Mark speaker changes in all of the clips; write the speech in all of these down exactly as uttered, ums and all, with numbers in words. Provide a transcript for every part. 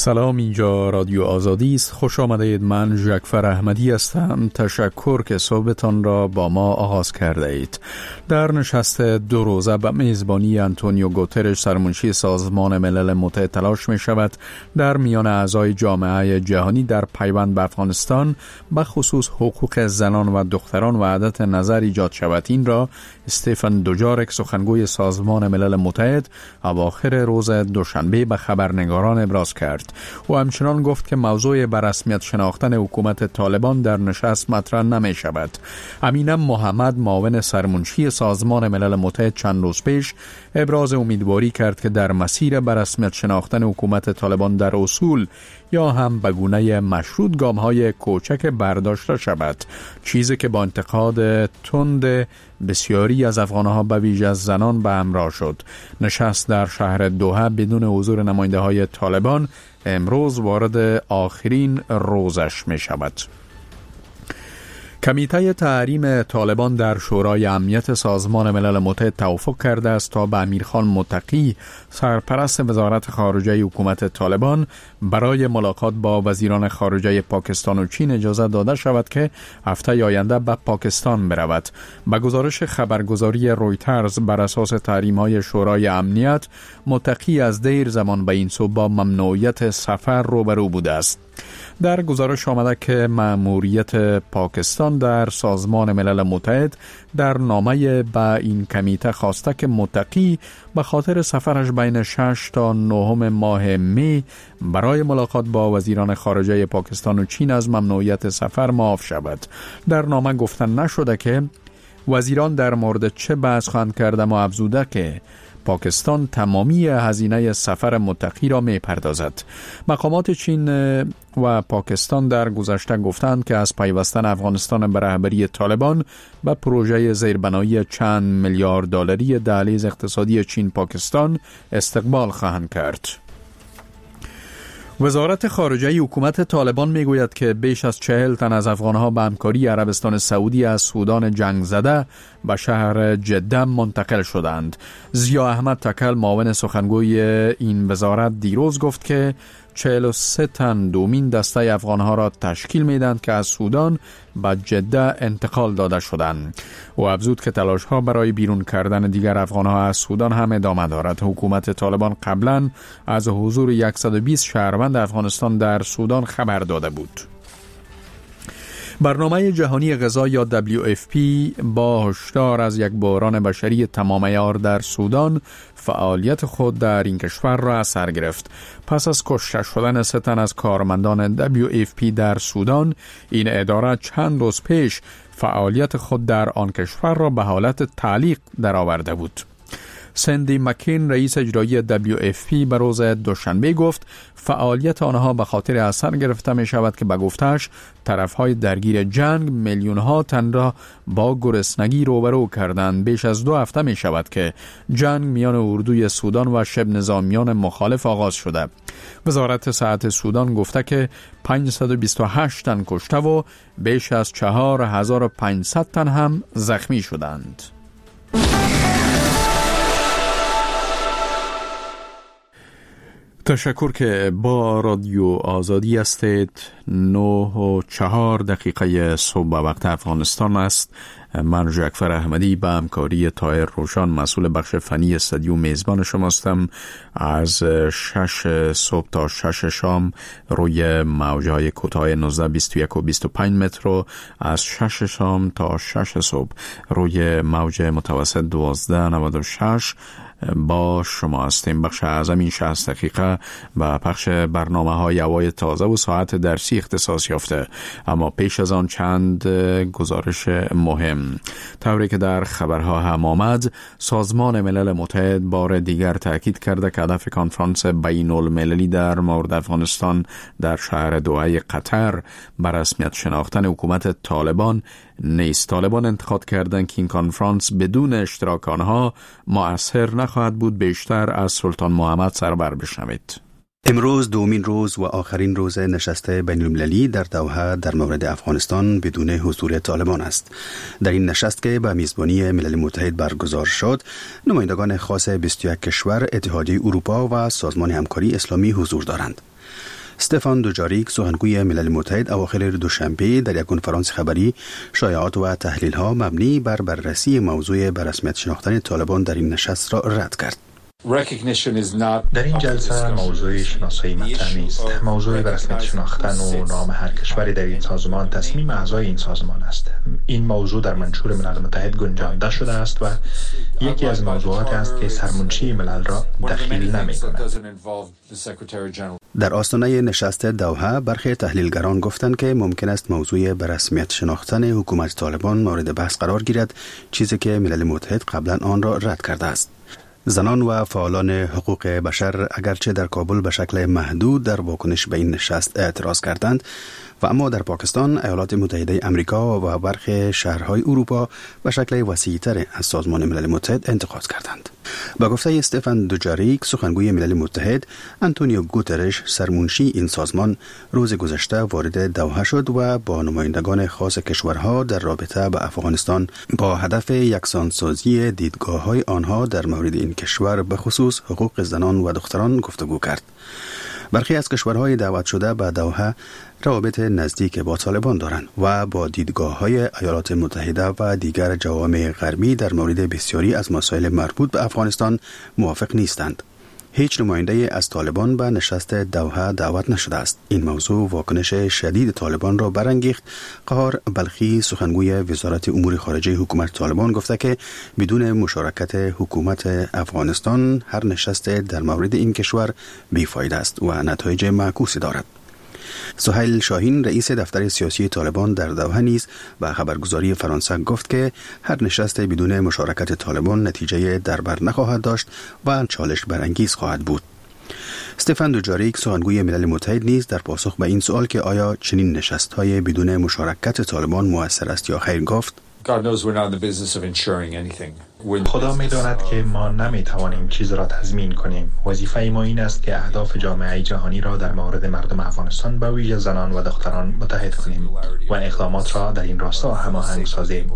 Speaker 1: سلام، اینجا رادیو آزادی است. خوش آمدید. من ژکفر احمدی هستم. تشکر که صحبتان را با ما آغاز کرده اید. در نشست دو روزه به میزبانی آنتونیو گوترش سرمنشی سازمان ملل متحد تلاش می شود در میان اعضای جامعه جهانی در پیوند به افغانستان به خصوص حقوق زنان و دختران وحدت نظر ایجاد شود. این را استیفن دوجارک سخنگوی سازمان ملل متحد اواخر روز دوشنبه به خبرنگاران ابراز کرد. و همچنان گفت که موضوع به رسمیت شناختن حکومت طالبان در نشست مطرح نمی شود. امین محمد، معاون سرمنشی سازمان ملل متحد، چند روز پیش ابراز امیدواری کرد که در مسیر به رسمیت شناختن حکومت طالبان در اصول یا هم به گونه مشروط گام‌های کوچک برداشته شود، چیزی که با انتقاد تند بسیاری از افغان‌ها به ویژه از زنان به همراه شد. نشست در شهر دوحه بدون حضور نماینده‌های طالبان امروز وارد آخرین روزش می شود. کمیته تحریم طالبان در شورای امنیت سازمان ملل متحد توافق کرده است تا به امیرخان متقی، سرپرست وزارت خارجه حکومت طالبان، برای ملاقات با وزیران خارجه پاکستان و چین اجازه داده شود که هفته آینده به پاکستان برود. به گزارش خبرگزاری رویترز، بر اساس تحریم‌های شورای امنیت، متقی از دیر زمان به این سو با ممنوعیت سفر روبرو بوده است. در گزارش آمده که مأموریت پاکستان در سازمان ملل متحد در نامه به این کمیته خواسته که متقی به خاطر سفرش بین شش تا نهم ماه می برای ملاقات با وزیران خارجه پاکستان و چین از ممنوعیت سفر معاف شود. در نامه گفته نشده که وزیران در مورد چه بحث خواهند کرده و افزوده که پاکستان تمامی هزینه سفر متقی را می پردازد. مقامات چین و پاکستان در گذشته گفتند که از پیوستن افغانستان به رهبری طالبان به پروژه زیربنایی چند میلیارد دلاری دهلیز اقتصادی چین پاکستان استقبال خواهند کرد. وزارت خارجه حکومت طالبان میگوید که بیش از چهل تن از افغانها به همکاری عربستان سعودی از سودان جنگ زده به شهر جده منتقل شدند. ضیا احمد تکل، معاون سخنگوی این وزارت، دیروز گفت که چهل و سه تن دومین دسته افغانها را تشکیل میدند که از سودان به جده انتقال داده شدند. و افزود که تلاش ها برای بیرون کردن دیگر افغانها از سودان هم ادامه دارد. حکومت طالبان قبلا از حضور صد و بیست شهروند افغانستان در سودان خبر داده بود. برنامه جهانی غذا یا دبلیو اف پی با هشدار از یک بحران بشری تمام عیار در سودان فعالیت خود در این کشور را از سر گرفت. پس از کشته شدن سه تن از کارمندان دبلیو اف پی در سودان، این اداره چند روز پیش فعالیت خود در آن کشور را به حالت تعلیق درآورده بود. سندی مکین، رئیس اجرایی دبلیو اف پی، به روز دوشنبه گفت فعالیت آنها به خاطر اثر گرفته می شود که به گفتش طرفهای درگیر جنگ میلیون ها تن را با گرسنگی روبرو کردند. بیش از دو هفته می شود که جنگ میان اردوی سودان و شبه نظامیان مخالف آغاز شده. وزارت صحت سودان گفته که پانصد و بیست و هشت تن کشته و بیش از چهار هزار و پانصد تن هم زخمی شدند. تشکر که با رادیو آزادی هستید. نه و چهار دقیقه صبح وقت افغانستان است. من ژکفر احمدی به همکاری طاهر روشان، مسئول بخش فنی استودیو، میزبان شماستم. از شش صبح تا شش شام روی موجهای کوتاه نوزده، بیست و یک و بیست و پنج متر و از شش شام تا شش صبح روی موج متوسط دوازده نود و شش با شما هستیم. بخش اعظم این شصت دقیقه و پخش برنامه های هوای تازه و ساعت درسی اختصاص یافته. اما پیش از آن چند گزارش مهم. طوری که در خبرها هم آمد، سازمان ملل متحد بار دیگر تاکید کرده که هدف کنفرانس بین المللی در مورد افغانستان در شهر دوحه قطر به رسمیت شناختن حکومت طالبان نیست. طالبان انتقاد کردند که این کنفرانس بدون اشتراک آنها مؤثر نخواهد بود. بیشتر از سلطان محمد سرور بشنوید.
Speaker 2: امروز دومین روز و آخرین روز نشست بین المللی در دوحه در مورد افغانستان بدون حضور طالبان است. در این نشست که به میزبانی ملل متحد برگزار شد، نمایندگان خاص بیست و یک کشور، اتحادیه اروپا و سازمان همکاری اسلامی حضور دارند. استفان دوجاریک سخنگوی ملل متحد اواخر دوشنبه در یک کنفرانس خبری شایعات و تحلیل‌ها مبنی بر بررسی موضوع به رسمیت شناختن طالبان در این نشست را رد کرد.
Speaker 3: در این جلسه موضوع شناسایی مطرح نیست. موضوع به رسمیت شناختن و نام هر کشوری در این سازمان تصمیم اعضای این سازمان است. این موضوع در منشور ملل متحد گنجانده شده است و یکی از موضوعات است که سرمنشی ملل را دخیل نمی‌کند.
Speaker 2: در آستانه نشست دوحه برخی تحلیلگران گفتند که ممکن است موضوع به رسمیت شناختن حکومت طالبان مورد بحث قرار گیرد، چیزی که ملل متحد قبلا آن را رد کرده است. زنان و فعالان حقوق بشر اگرچه در کابل به شکل محدود در واکنش به این نشست اعتراض کردند و اما در پاکستان، ایالات متحده امریکا و برخی شهرهای اروپا به شکل وسیع‌تر از سازمان ملل متحد انتقاد کردند. با گفته استفان دوجاریک سخنگوی ملل متحد، انتونیو گوترش سرمنشی این سازمان روز گذشته وارد دوحه شد و با نمایندگان خاص کشورها در رابطه با افغانستان با هدف یکسانسازی دیدگاه‌های آنها در مورد این کشور به خصوص حقوق زنان و دختران گفتگو کرد. برخی از کشورهای دعوت شده به دوحه روابط نزدیک با طالبان دارند و با دیدگاه‌های ایالات متحده و دیگر جوامع غربی در مورد بسیاری از مسائل مربوط به افغانستان موافق نیستند. هیچ نماینده از طالبان به نشست دوحه دعوت نشده است. این موضوع واکنش شدید طالبان را برانگیخت. قهار بلخی سخنگوی وزارت امور خارجه حکومت طالبان گفته که بدون مشارکت حکومت افغانستان هر نشست در مورد این کشور بیفایده است و نتایج معکوسی دارد. سهیل شاهین رئیس دفتر سیاسی طالبان در دوحه نیز به خبرگزاری فرانسه گفت که هر نشست بدون مشارکت طالبان نتیجه در بر نخواهد داشت و چالش برانگیز خواهد بود. استفان دوجاریک سخنگوی ملل متحد نیز در پاسخ به این سوال که آیا چنین نشست‌های بدون مشارکت طالبان مؤثر است یا خیر گفت:
Speaker 3: خدا می‌داند که ما نمی‌توانیم چیز را تضمین کنیم. وظیفه ما این است که اهداف جامعه جهانی را در مورد مردم افغانستان به ویژه زنان و دختران متحد کنیم و اقدامات را در این راستا هماهنگ سازیم.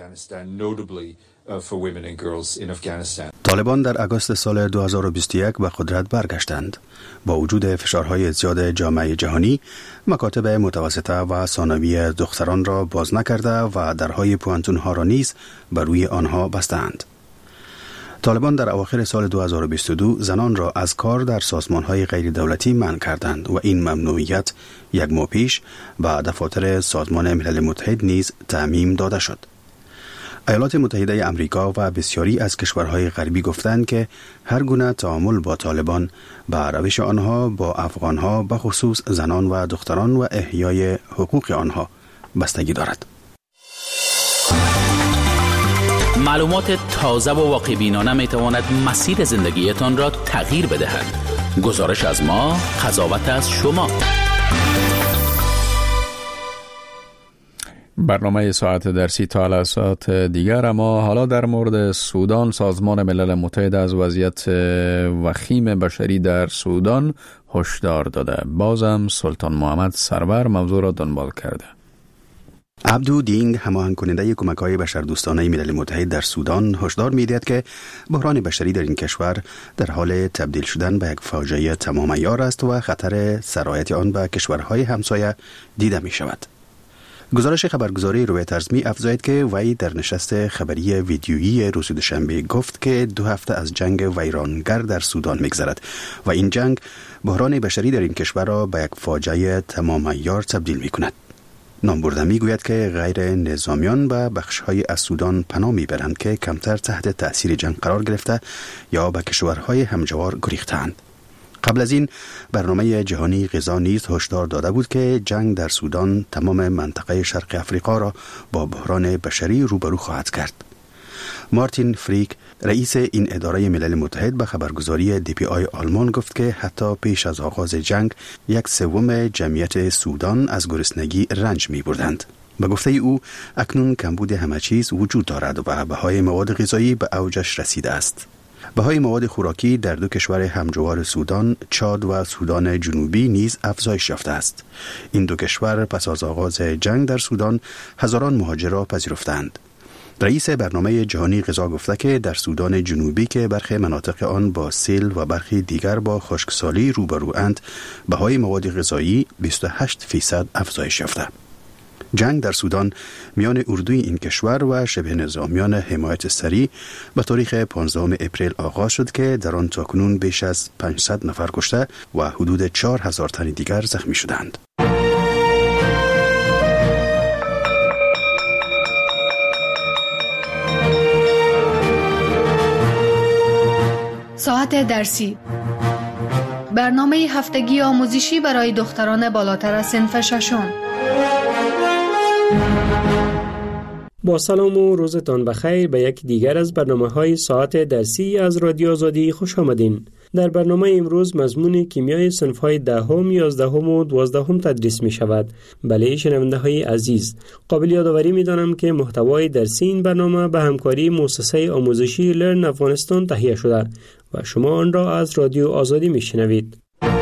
Speaker 2: طالبان در آگوست سال دو هزار و بیست و یک به قدرت برگشتند. با وجود فشارهای زیاد جامعه جهانی، مکاتب متوسطه و ثانوی دختران را باز نکرده و درهای پوانتون‌ها را نیز بر روی آنها بستند. طالبان در اواخر سال دو هزار و بیست و دو زنان را از کار در سازمان‌های غیر دولتی منع کردند و این ممنوعیت یک ماه پیش به دفاتر سازمان ملل متحد نیز تعمیم داده شد. ایالات متحده امریکا و بسیاری از کشورهای غربی گفتند که هر گونه تعامل با طالبان به روش آنها با افغانها به خصوص زنان و دختران و احیای حقوق آنها بستگی دارد.
Speaker 4: معلومات تازه و واقع بینانه می تواند مسیر زندگیتان را تغییر بدهد. گزارش از ما، قضاوت از شما.
Speaker 1: برنامه ساعت درسی تا لحظات دیگر. اما حالا در مورد سودان، سازمان ملل متحد از وضعیت وخیم بشری در سودان هشدار داده. بازم سلطان محمد سرور موضوع را دنبال کرده.
Speaker 2: عبدو دینگ، هماهنگ کننده کمک‌های بشردوستانه ملل متحد در سودان، هشدار می‌دهد که بحران بشری در این کشور در حال تبدیل شدن به یک فاجعه تمام عیار است و خطر سرایت آن به کشورهای همسایه دیده می‌شود. گزارش خبرگزاری رویترز می افزاید که وی در نشست خبری ویدیویی روز دوشنبه گفت که دو هفته از جنگ ویرانگر در سودان می‌گذرد و این جنگ بحران بشری در این کشور را به یک فاجعه تمام عیار تبدیل می‌کند. نامبرده می‌گوید که غیر نظامیان به بخش‌های از سودان پناه می‌برند که کمتر تحت تأثیر جنگ قرار گرفته یا به کشورهای همجوار گریختند. قبل از این برنامه جهانی غذا نیز هشدار داده بود که جنگ در سودان تمام منطقه شرق افریقا را با بحران بشری روبرو خواهد کرد. مارتین فریک، رئیس این اداره ملل متحد، به خبرگزاری دی پی آی آلمان گفت که حتی پیش از آغاز جنگ یک سوم جمعیت سودان از گرسنگی رنج می بردند. به گفته او اکنون کمبود همه چیز وجود دارد و بهای مواد غذایی به اوجش رسیده است. بهای مواد خوراکی در دو کشور همجوار سودان، چاد و سودان جنوبی نیز افزایش یافته است. این دو کشور پس از آغاز جنگ در سودان هزاران مهاجر را پذیرفتند. رئیس برنامه جهانی غذا گفته که در سودان جنوبی که برخی مناطق آن با سیل و برخی دیگر با خشکسالی روبرواند، بهای مواد غذایی بیست و هشت فیصد افزایش یافته. جنگ در سودان میان اردوی این کشور و شبه نظامیان حمایت سریع به تاریخ پانزدهم اپریل آغاز شد که در آن تاکنون بیش از پانصد نفر کشته و حدود چهار هزار تن دیگر زخمی شدند.
Speaker 5: ساعت درسی، برنامه هفتگی آموزشی برای دختران بالاتر از صنف ششم.
Speaker 6: با سلام و روزتان بخیر به یک دیگر از برنامه‌های ساعت درسی از رادیو آزادی خوش آمدین. در برنامه امروز مضمون کیمیای صنف‌های دهم، یازدهم و دوازدهم تدریس می‌شود. بله شنونده‌های عزیز، قابل یادآوری می‌دانم که محتوای درسی این برنامه به همکاری مؤسسه آموزشی لرن افغانستان تهیه شده و شما آن را از رادیو آزادی می‌شنوید.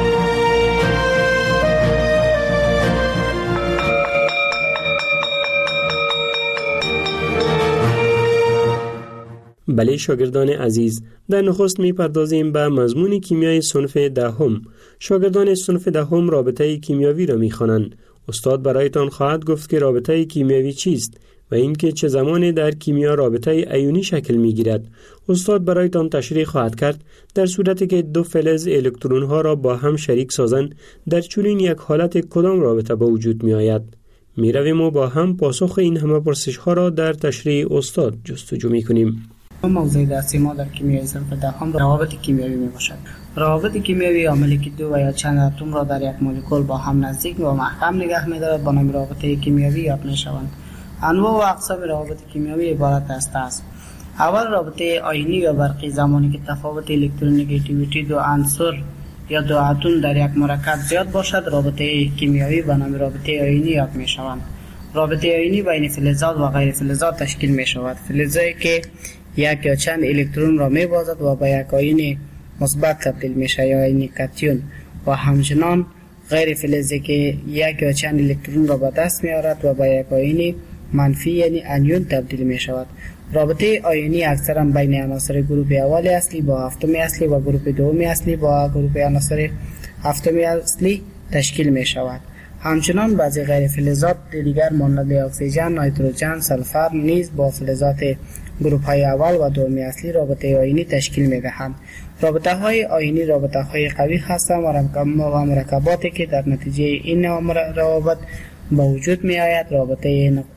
Speaker 6: بله شاگردان عزیز، در نخست می‌پردازیم به مضمون کیمیای صنف دهم. شاگردان صنف دهم رابطه کیمیاوی را می‌خوانند. استاد برایتان خواهد گفت که رابطه کیمیاوی چیست و اینکه چه زمانی در کیمیا رابطه ایونی شکل می‌گیرد. استاد برایتان تشریح خواهد کرد در صورتی که دو فلز الکترون‌ها را با هم شریک سازند، در چنین یک حالت کدام رابطه به وجود می‌آید. می‌رویم و با هم پاسخ این همه پرسش‌ها را در تشریح استاد جستجو می‌کنیم.
Speaker 7: موضوع درسی ما در کیمیای صنف دهم روابط کیمیایی می باشد. روابط کیمیایی عاملی که دو و یا چند اتم را در یک مولکول با هم نزدیک و محکم نگه می دارد با نام رابطه کیمیایی یاد می شوند. انواع و اقسام روابط کیمیایی عبارت است از: اول رابطه آیونی یا برقی، زمانی که تفاوت الکترونگیتیویتی دو عنصر یا دو اتم در یک مرکب زیاد باشد، رابطه کیمیایی به نام رابطه آیونی یاد می شوند. رابطه آیونی بین فلزات و غیر فلزات تشکیل می شود. فلزی که یک یا چند الکترون را می بازد و به یک آیون مثبت تبدیل می شود یا آیون کاتیون، و همچنان غیر فلزی که یک یا چند الکترون را به دست می آورد و به یک آیون منفی یعنی انیون تبدیل می شود. رابطه آیونی اکثرا بین عناصر گروه اول اصلی با هفتم اصلی و گروه دوم اصلی با گروه عناصر هفتم اصلی تشکیل می شود. همچنان بعضی غیر فلزات دیگر مانند اکسیژن، نیتروژن، سلفر نیز با فلزات گروه های اول و دوم اصلی رابطه آیونی تشکیل می دهند. رابطه های آیونی رابطه های قوی هستند و مرکباتی که در نتیجه این روابط به وجود می آید رابطه نق...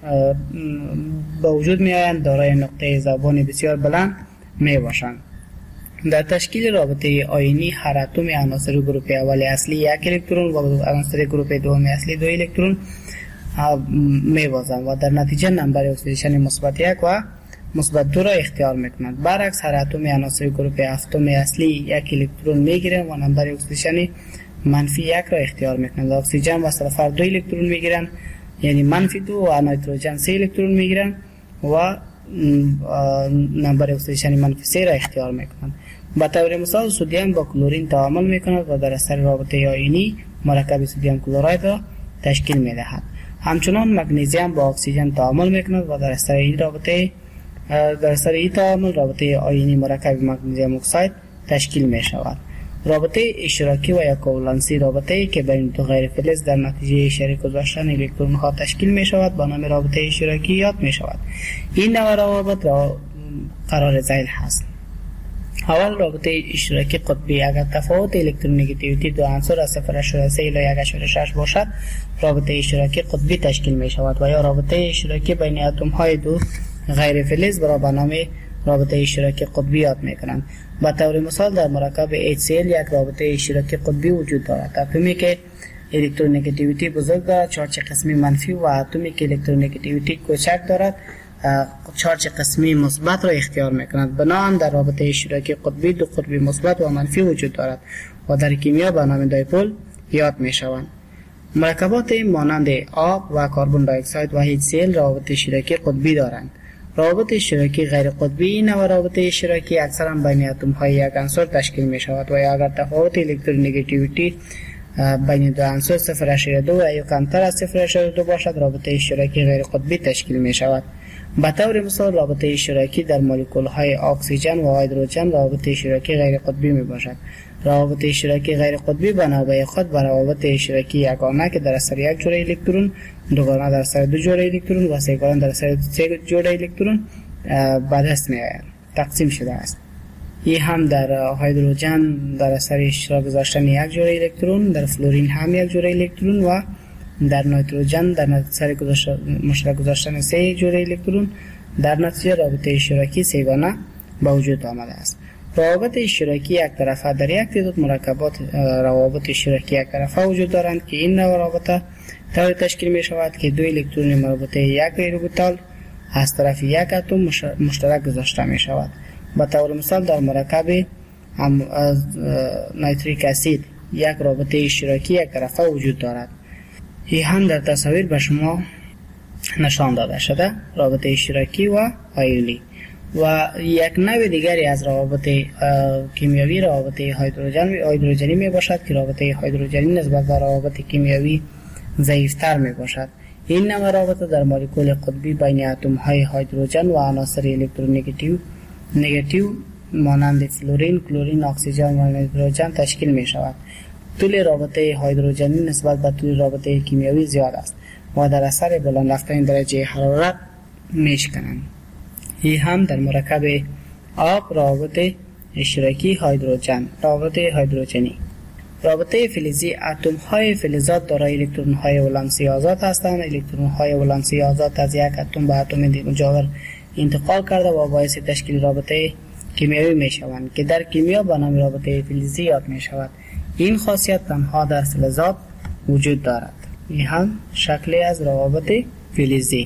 Speaker 7: به وجود می آیند دارای نقطه ذوبان بسیار بلند می باشند. در تشکیل رابطه آیونی هر اتم عناصر گروه اول اصلی یک الکترون و عناصر گروه دوم اصلی دو الکترون می بازند و در نتیجه نمبر اکسیدیشن مثبت یک و مثبت دو را اختیار میکنند. برعکس هر اتم عناصر گروه هفتم اصلی یک الکترون میگیرند و نمبر اکسیدیشن منفی یک را اختیار میکنند. اکسیژن و سلفر دو الکترون میگیرند یعنی منفی دو، و نیتروژن سه الکترون میگیرند و نمبر اکسیدیشن منفی سه را اختیار میکنند. به طور مثال سدیم با کلورین تعامل میکند و در اثر رابطه آیونی مرکب سدیم کلراید را تشکیل میدهد. همچنان مگنیزیم با اکسیژن تعامل میکند و در اثر این رابطه در اثر این تعامل رابطه آیونی مرکب مگنیزیم اکساید تشکیل می شود. رابطه اشتراکی و یا کوولنسی رابطه‌ای که بین دو غیر فلز در نتیجه شریک گذاشتن الکترون ها تشکیل می شود با نام رابطه اشتراکی یاد می شود. این نوع روابط را قرار ذیل هست. اول رابطه اشتراکی قطبی، اگر تفاوت الکترونگیتیویتی دو عنصر از صفر اشاره سه الی یک اشاره شش باشد، رابطه اشتراکی قطبی تشکیل می شود. و یا رابطه اشتراکی بین اتم های دو غیر فلز را به نام رابطه اشتراکی قطبی یاد میکنند. به طور مثال در مرکب اچ سی ال یک رابطه اشتراکی قطبی وجود دارد. اتمی که الکترونگیتیویتی بزرگ دارد چارج قسمی منفی و اتمی که الکترونگیتیویتی کوچک دارد چارج قسمی مثبت را اختیار میکنند. بنابراین در رابطه اشتراکی قطبی دو قطبی مثبت و منفی وجود دارد و در کیمیا به نام دایپول یاد میشوند. مرکبات مانند آب و کربن دی اکساید و اچ سی ال روابط اشتراکی قطبی دارند. روابط اشتراکی غیر قطبی این نوع روابط اشتراکی اکثرا بین اتم های یک عنصر تشکیل می شود و اگر تفاوت الکترونگیتیویتی بین دو عنصر صفر اشاره دو و یا کمتر از صفر اشاره دو باشد رابطه اشتراکی غیر قطبی تشکیل می شود. به طور مثال رابطه اشتراکی در مولکول های اکسیژن و هیدروژن رابطه اشتراکی غیر قطبی می باشد. روابط اشتراکی غیر قطبی بنابرای خود به روابط اشتراکی یگانه که در اثر یک جوړه الکترون، دوگانه در اثر دو جوړه الکترون و سه‌گانه در اثر سه جوړه الکترون به دست می آید. تقسیم شده است. این هم در هیدروژن در اثر اشتراک گذاشتن یک جوړه الکترون، در فلورین هم یک جوړه الکترون و در نیتروژن در اثر مشترک گذاشتن سه جوړه الکترون در نتیجه رابطه اشتراکی سه‌گانه به وجود آمده است. روابط اشتراکی یک طرفه در یک تعداد مرکبات روابط اشتراکی یک طرفه وجود دارند که این نوع رابطه طوری تشکیل می شود که دو الکترون مربوطه یک غیروربیتال از طرف یک اتم مشترک گذاشته می شود. به طور مثال در مرکب نیتریک اسید یک رابطه اشتراکی یک طرفه وجود دارد. این هم در تصاویر به شما نشان داده شده، رابطه اشتراکی و آیونی. و یک نوع دیگری از روابط کیمیایی روابط هیدروژن هیدروژنی می باشد که رابطه هیدروژنی نسبت به روابط کیمیایی ضعیف‌تر می باشد. این نوع رابطه در مولکول قطبی بین اتم های هیدروژن و عناصر الکترونگاتیو نگاتیو مانند فلورین، کلورین، اکسیژن و نیتروژن تشکیل می شود. طول رابطه هیدروژنی نسبت به طول رابطه کیمیایی زیاد است و در اثر بالا رفتن درجه حرارت میشکنند. این هم در مرکب آب روابط اشتراکی هیدروژن روابط هیدروژنی. رابطه فلزی اتم های فلزات دارای الکترون های ولانسی آزاد هستند. الکترون های ولانسی آزاد از یک اتم به اتم مجاور انتقال کرده و باعث تشکیل رابطه کیمیایی می شوند که در کیمیا به نام رابطه فلزی یاد می شود. این خاصیت تنها در فلزات وجود دارد. این هم شکلی از روابط فلزی.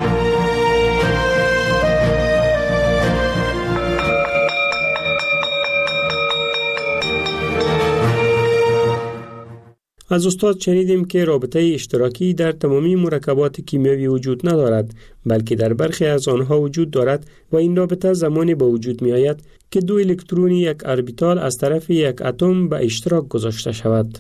Speaker 6: از استاد شنیدیم که رابطه اشتراکی در تمامی مرکبات کیمیایی وجود ندارد، بلکه در برخی از آنها وجود دارد و این رابطه زمانی به وجود می آید که دو الکترون یک اربیتال از طرف یک اتم به اشتراک گذاشته شود.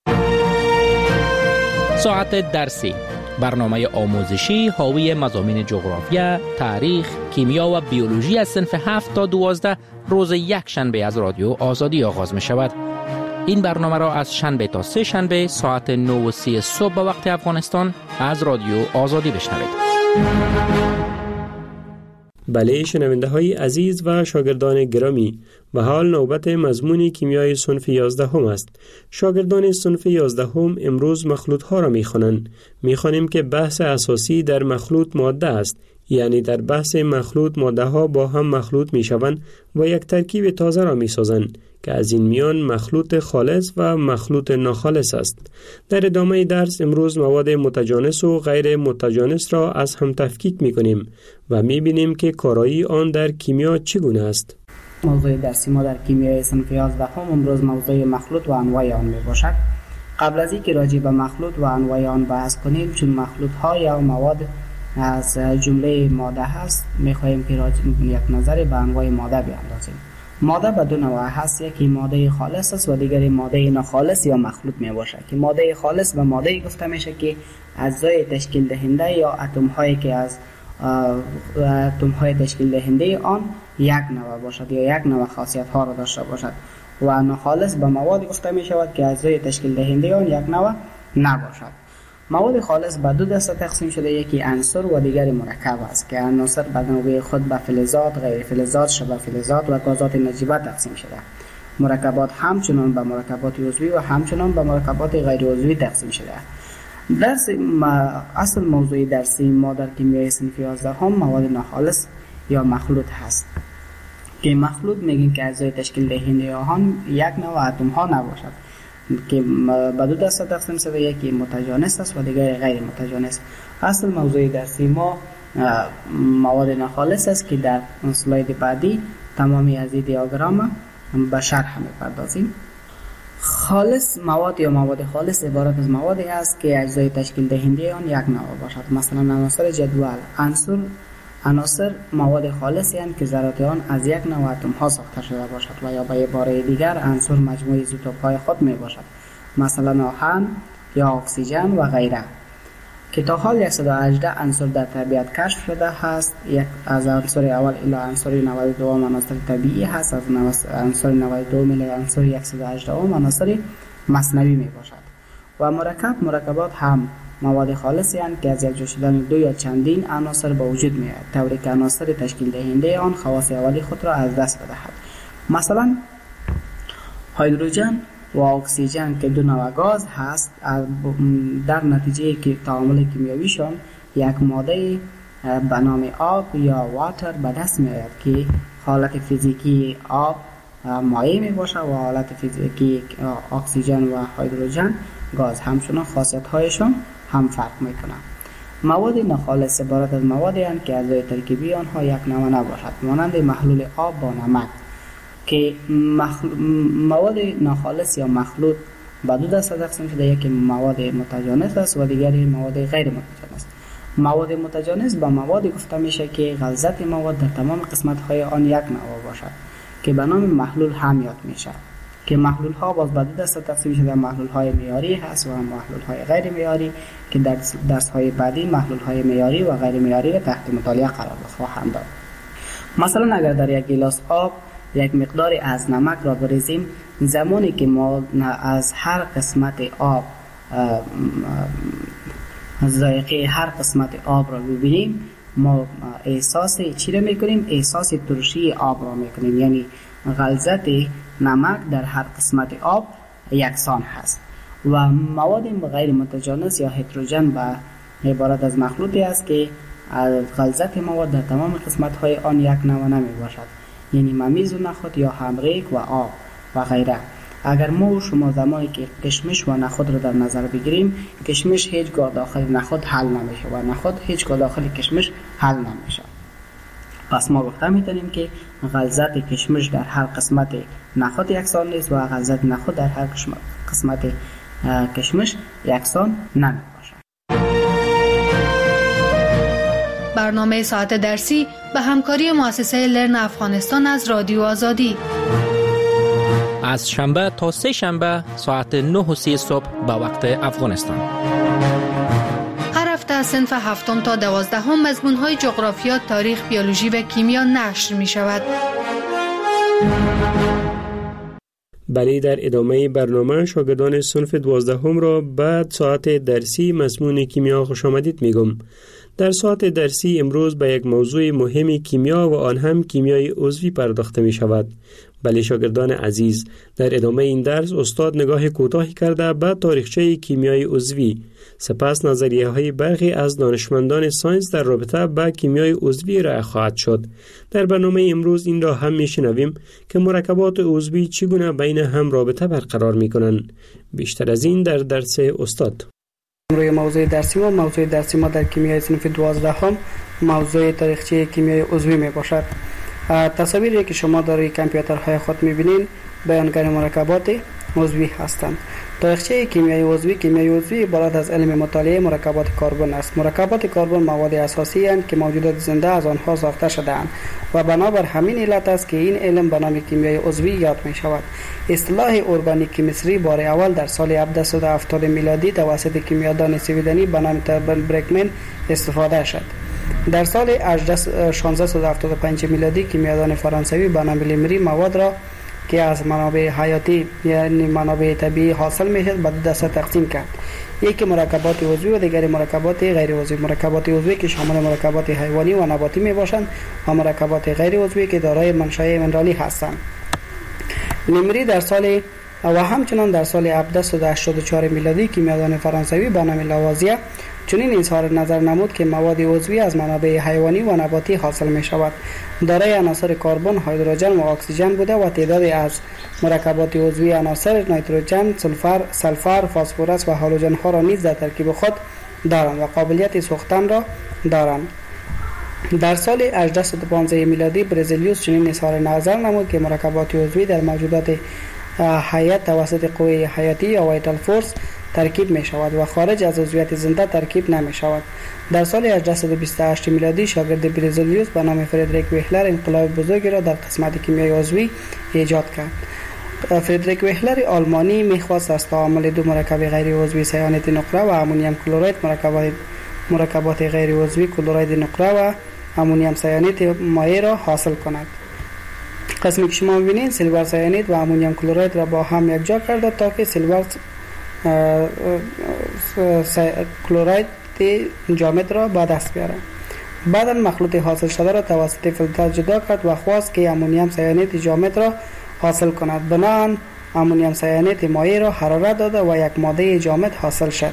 Speaker 4: ساعت درسی، برنامه آموزشی حاوی مضامین جغرافیا، تاریخ، کیمیا و بیولوژی از صنف هفت تا دوازده روز یک شنبه از رادیو آزادی آغاز می شود. این برنامه را از شنبه تا سه شنبه ساعت نه و سی صبح به وقت افغانستان از رادیو آزادی بشنوید.
Speaker 6: بله شنونده های عزیز و شاگردان گرامی، و حال نوبت مضمون کیمیای صنف یازده هم است. شاگردان صنف یازده هم امروز مخلوط ها را می خوانند. می خوانیم که بحث اساسی در مخلوط ماده است، یعنی در بحث مخلوط ماده ها با هم مخلوط می شوند و یک ترکیب تازه را می سازند که از این میان مخلوط خالص و مخلوط ناخالص است. در ادامه درس امروز مواد متجانس و غیر متجانس را از هم تفکیک می کنیم و می بینیم که کارایی آن در کیمیا چگونه است.
Speaker 7: موضوع درسی ما در کیمیای صنف یازده هم امروز موضوع مخلوط و انواع آن می باشد. قبل از اینکه راجع به مخلوط و انواع آن بحث کنیم، چون مخلوط ها یا مواد از جمله ماده هست، می خواهیم که راجع یک نظر به انواع ماده بیاندازیم. ماده به دو نوع هست، یکی ماده خالص است و دیگری ماده ناخالص یا مخلوط می باشد. که ماده خالص به ماده گفته میشه که اجزای تشکیل دهنده یا اتم هایی که از اتم های تشکیل دهنده آن یک نوع باشد یا یک نوع خاصیت ها را داشته باشد. و ناخالص به مواد گفته می شود که اجزای تشکیل دهنده آن یک نوع نباشد. مواد خالص به دو دسته تقسیم شده، یکی عنصر و دیگری مرکب است که عناصر به نوبه خود به فلزات، غیر فلزات، شبه فلزات و گازات نجیبه تقسیم شده. مرکبات همچنان به مرکبات عضوی و همچنان به مرکبات غیر عضوی تقسیم شده. درس اصل موضوع درسی ما در کیمیای صنف یازده هم مواد ناخالص یا مخلوط هست که مخلوط میگیم که اجزای تشکیل دهنده آن یک نوع اتم ها نباشد که به دو دسته تقسیم شده، یکی متجانس است و دیگری غیر متجانس. اصل موضوع درسی ما مواد ناخالص است که در اسلاید بعدی تمامی از این دیاگرام به شرح می‌پردازیم. خالص مواد یا مواد خالص عبارت از موادی است که اجزای تشکیل دهنده آن یک نوع باشد. مثلا عناصر جدول عنصر عناصر مواد خالصی هستند که ذرات آن از یک نوع اتم ها ساخته شده باشد و یا به عباره دیگر عنصر مجموعه ایزوتوپ های خود می باشد، مثلا آهن یا اکسیژن و غیره. که تا حال صد و هجده عنصر در طبیعت کشف شده هست. یک از عنصر اول الی عنصر نود و دو عناصر طبیعی هست، از عنصر نود و دو الی عنصر صد و هجده عناصر مصنوعی می باشد. و مرکب مرکبات هم مواد خالصی هستند که از یکجا شدن دو یا چندین عناصر به وجود می آید، طوری که عناصر تشکیل دهنده آن خواص اولی خود را از دست بدهد. مثلا هیدروژن و اکسیژن که دو نوع گاز هست، در نتیجه که تعامل کیمیاییشان یک ماده به نام آب یا واتر به دست می آید که حالت فیزیکی آب مایع می باشد و حالت فیزیکی اکسیژن و هیدروژن گاز. همچنان خاصیت هایشان هم فرق می کنند. مواد ناخالص عبارت از موادی هستند که اجزای ترکیبی آنها یک نوع نباشد، مانند محلول آب با نمک که مخل... مواد ناخالص یا مخلوط به دو دسته تقسیم شده، یکی مواد متجانس است و دیگری مواد غیر متجانس. مواد متجانس به مواد گفته میشه که غلظت مواد در تمام قسمت های آن یک نوع باشد که به نام محلول هم یاد میشه، که محلول ها باز به دو دسته تقسیم شده، محلول های معیاری هست و محلول های غیر معیاری که در درس های بعدی محلول های معیاری و غیر معیاری را تحت مطالعه قرار خواهم داد. مثلا اگر در یک گیلاس آب یک مقداری از نمک را بریزیم، زمانی که ما از هر قسمت آب ذائقه هر قسمت آب را ببینیم، ما احساس چی را میکنیم؟ احساس ترشی آب را میکنیم، یعنی غلظت نمک در هر قسمت آب یکسان هست. و مواد غیر متجانس یا هتروژن به عبارت از مخلوطی است که غلظت مواد در تمام قسمت های آن یک نوع نمی باشد، یعنی ممیز و نخود یا همریک و آب و غیره. اگر ما و شما زمانی که کشمش و نخود را در نظر بگیریم، کشمش هیچگاه داخل نخود حل نمیشه و نخود هیچگاه داخل کشمش حل نمیشه. پس ما گفته میتونیم که غلظت کشمش در هر قسمت نخود یکسان نیست و غلظت نخود در هر قسمت کشمش یکسان نمی باشد.
Speaker 5: برنامه ساعت درسی به همکاری مؤسسه لرن افغانستان از رادیو آزادی
Speaker 4: از شنبه تا سه شنبه ساعت نه و سی صبح به وقت افغانستان.
Speaker 5: هر هفته از صنف هفتم تا دوازدهم مضمون‌های جغرافیا، تاریخ، بیولوژی و کیمیا نشر می شود.
Speaker 6: بله، در ادامه برنامه شاگردان صنف دوازدهم را بعد ساعت درسی مضمون کیمیا خوش آمدید میگم. در ساعت درسی امروز به یک موضوع مهم کیمیا و آن هم کیمیای عضوی پرداخته می شود. بله شاگردان عزیز، در ادامه این درس استاد نگاه کوتاهی کرده به تاریخچه کیمیای عضوی، سپس نظریه های برخی از دانشمندان ساینس در رابطه با کیمیای عضوی را خواهد شد. در برنامه امروز این را هم میشنویم که مرکبات عضوی چگونه بین هم رابطه برقرار می کنند. بیشتر از این در درس استاد.
Speaker 7: روی موضوع درسی ما موضوع درسی ما در کیمیای صنف دوازدهم موضوع تاریخچه کیمیای عضوی می باشد. تصاویری که شما در کامپیوترهای خود می‌بینید بیانگر مرکبات عضوی هستند. تاریخچه کیمیای عضوی کیمیای عضوی عبارت از علم مطالعه مرکبات کربن است. مرکبات کربن مواد اساسی اند که موجودات زنده از آنها ساخته شده‌اند و بنابر همین علت است که این علم به نام کیمیای عضوی یاد می شود. اصطلاح ارگانیک کیمستری بار اول در سال هفتصد و هفتاد میلادی توسط کیمیادان سویدنی به نام تربن برکمن استفاده شد. در سال شانزده و هفتاد و پنج میلادی کیمیادان فرانسوی به نام لیمری مواد را که از منابع حیاتی یعنی منابع طبیعی حاصل میشد به دو دسته تقسیم کرد. یکی مرکبات عضوی و دیگری مرکبات غیر عضوی. مرکبات عضوی که شامل مرکبات حیوانی و نباتی می باشند و مرکبات غیر عضوی که دارای منشأ منرالی هستند. لیمری در سال و همچنان در سال هفتصد و هشتاد و چهار میلادی کیمیادان فرانسوی به نام لاوازیه چنین اظهار نظر نمود که مواد عضوی از منابع حیوانی و نباتی حاصل می شود. دارای عناصر کربن، هیدروژن و اکسیژن بوده و تعدادی از مرکبات عضوی عناصر نیتروژن، سولفر، سلفر، فسفرس و هالوژن ها را نیز در ترکیب خود دارند و قابلیت سوختن را دارند. در سال هجده و پانزده میلادی برزیلیوس چنین اظهار نظر نمود که مرکبات عضوی در موجودات حیات توسط قوه حیاتی یا وایتال فورس ترکیب می شود و خارج از عضویت زنده ترکیب نمی شود. در سال هجده و بیست و هشت میلادی شاگرد برزیلیوس به نام فردریک وهلر انقلاب بزرگی را در قسمت کیمیای عضوی ایجاد کرد. فردریک وهلر آلمانی می‌خواست از تعامل دو مرکب غیر عضوی سیانت نقره و امونیم کلراید مرکبات مرکبات غیر عضوی کلراید نقره و امونیم سیانید مایع را حاصل کند. قسمی که شما می‌بینید سیلور سیانید و امونیم کلراید را با هم یکجا کرده تا که سیلور کلراید جامد را به دست بیاره. بعدا مخلوط حاصل شده را توسط فیلتر جدا کرد و خواست که امونیم سیانید جامد را حاصل کند. بنابراین امونیم سیانید مایع را حرارت داده و یک ماده جامد حاصل شد.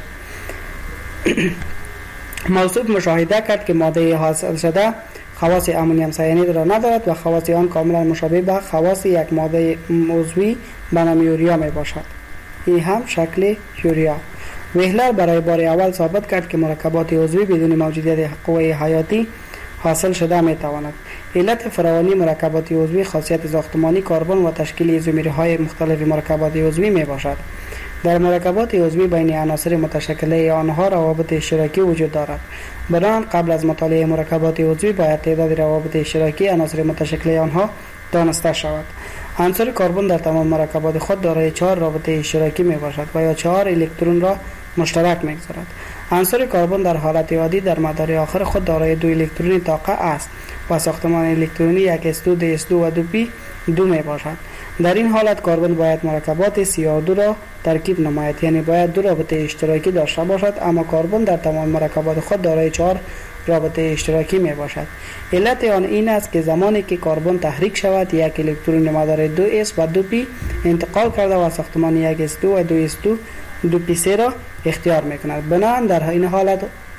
Speaker 7: موصوف مشاهده کرد که ماده حاصل شده خواص امونیم سیانید را ندارد و خواص آن کاملا مشابه به خواص یک ماده عضوی به نام یوریا می باشد. این هم شکل یوریا. وهلر برای بار اول ثابت کرد که مرکبات عضوی بدون موجودیت قوه حیاتی حاصل شده می تواند. علت فراوانی مرکبات عضوی خاصیت ساختمانی کربن و تشکیل ایزومرهای مختلف مرکبات عضوی می باشد. در مرکبات عضوی بین عناصر متشکله آنها روابط اشتراکی وجود دارد. بنابراین قبل از مطالعه مرکبات عضوی باید تعداد روابط اشتراکی عناصر متشکله آنها دانسته شود. عنصر کربن در تمام مرکبات خود دارای چهار رابطه اشتراکی می باشد و یا چهار الکترون را مشترک می‌گذارد. عنصر کربن در حالت عادی در مدار آخر خود دارای دو الکترونی طاقه است و ساختمان الکترونی یک اس دو، دی اس دو و دو پی دو می باشد. در این حالت کربن باید مرکبات سی او دو را ترکیب نماید، یعنی باید دو رابطه اشتراکی داشته باشد، اما کربن در تمام مرکبات خود دارای چهار رابطه اشتراکی می باشد. علت آن این است که زمانی که کربن تحریک شود یک الکترون مدار دو اس و دو پی انتقال کرده و ساختمان یک اس دو و دو اس دو دو پی سه را اختیار میکند. بنابراین در این حالت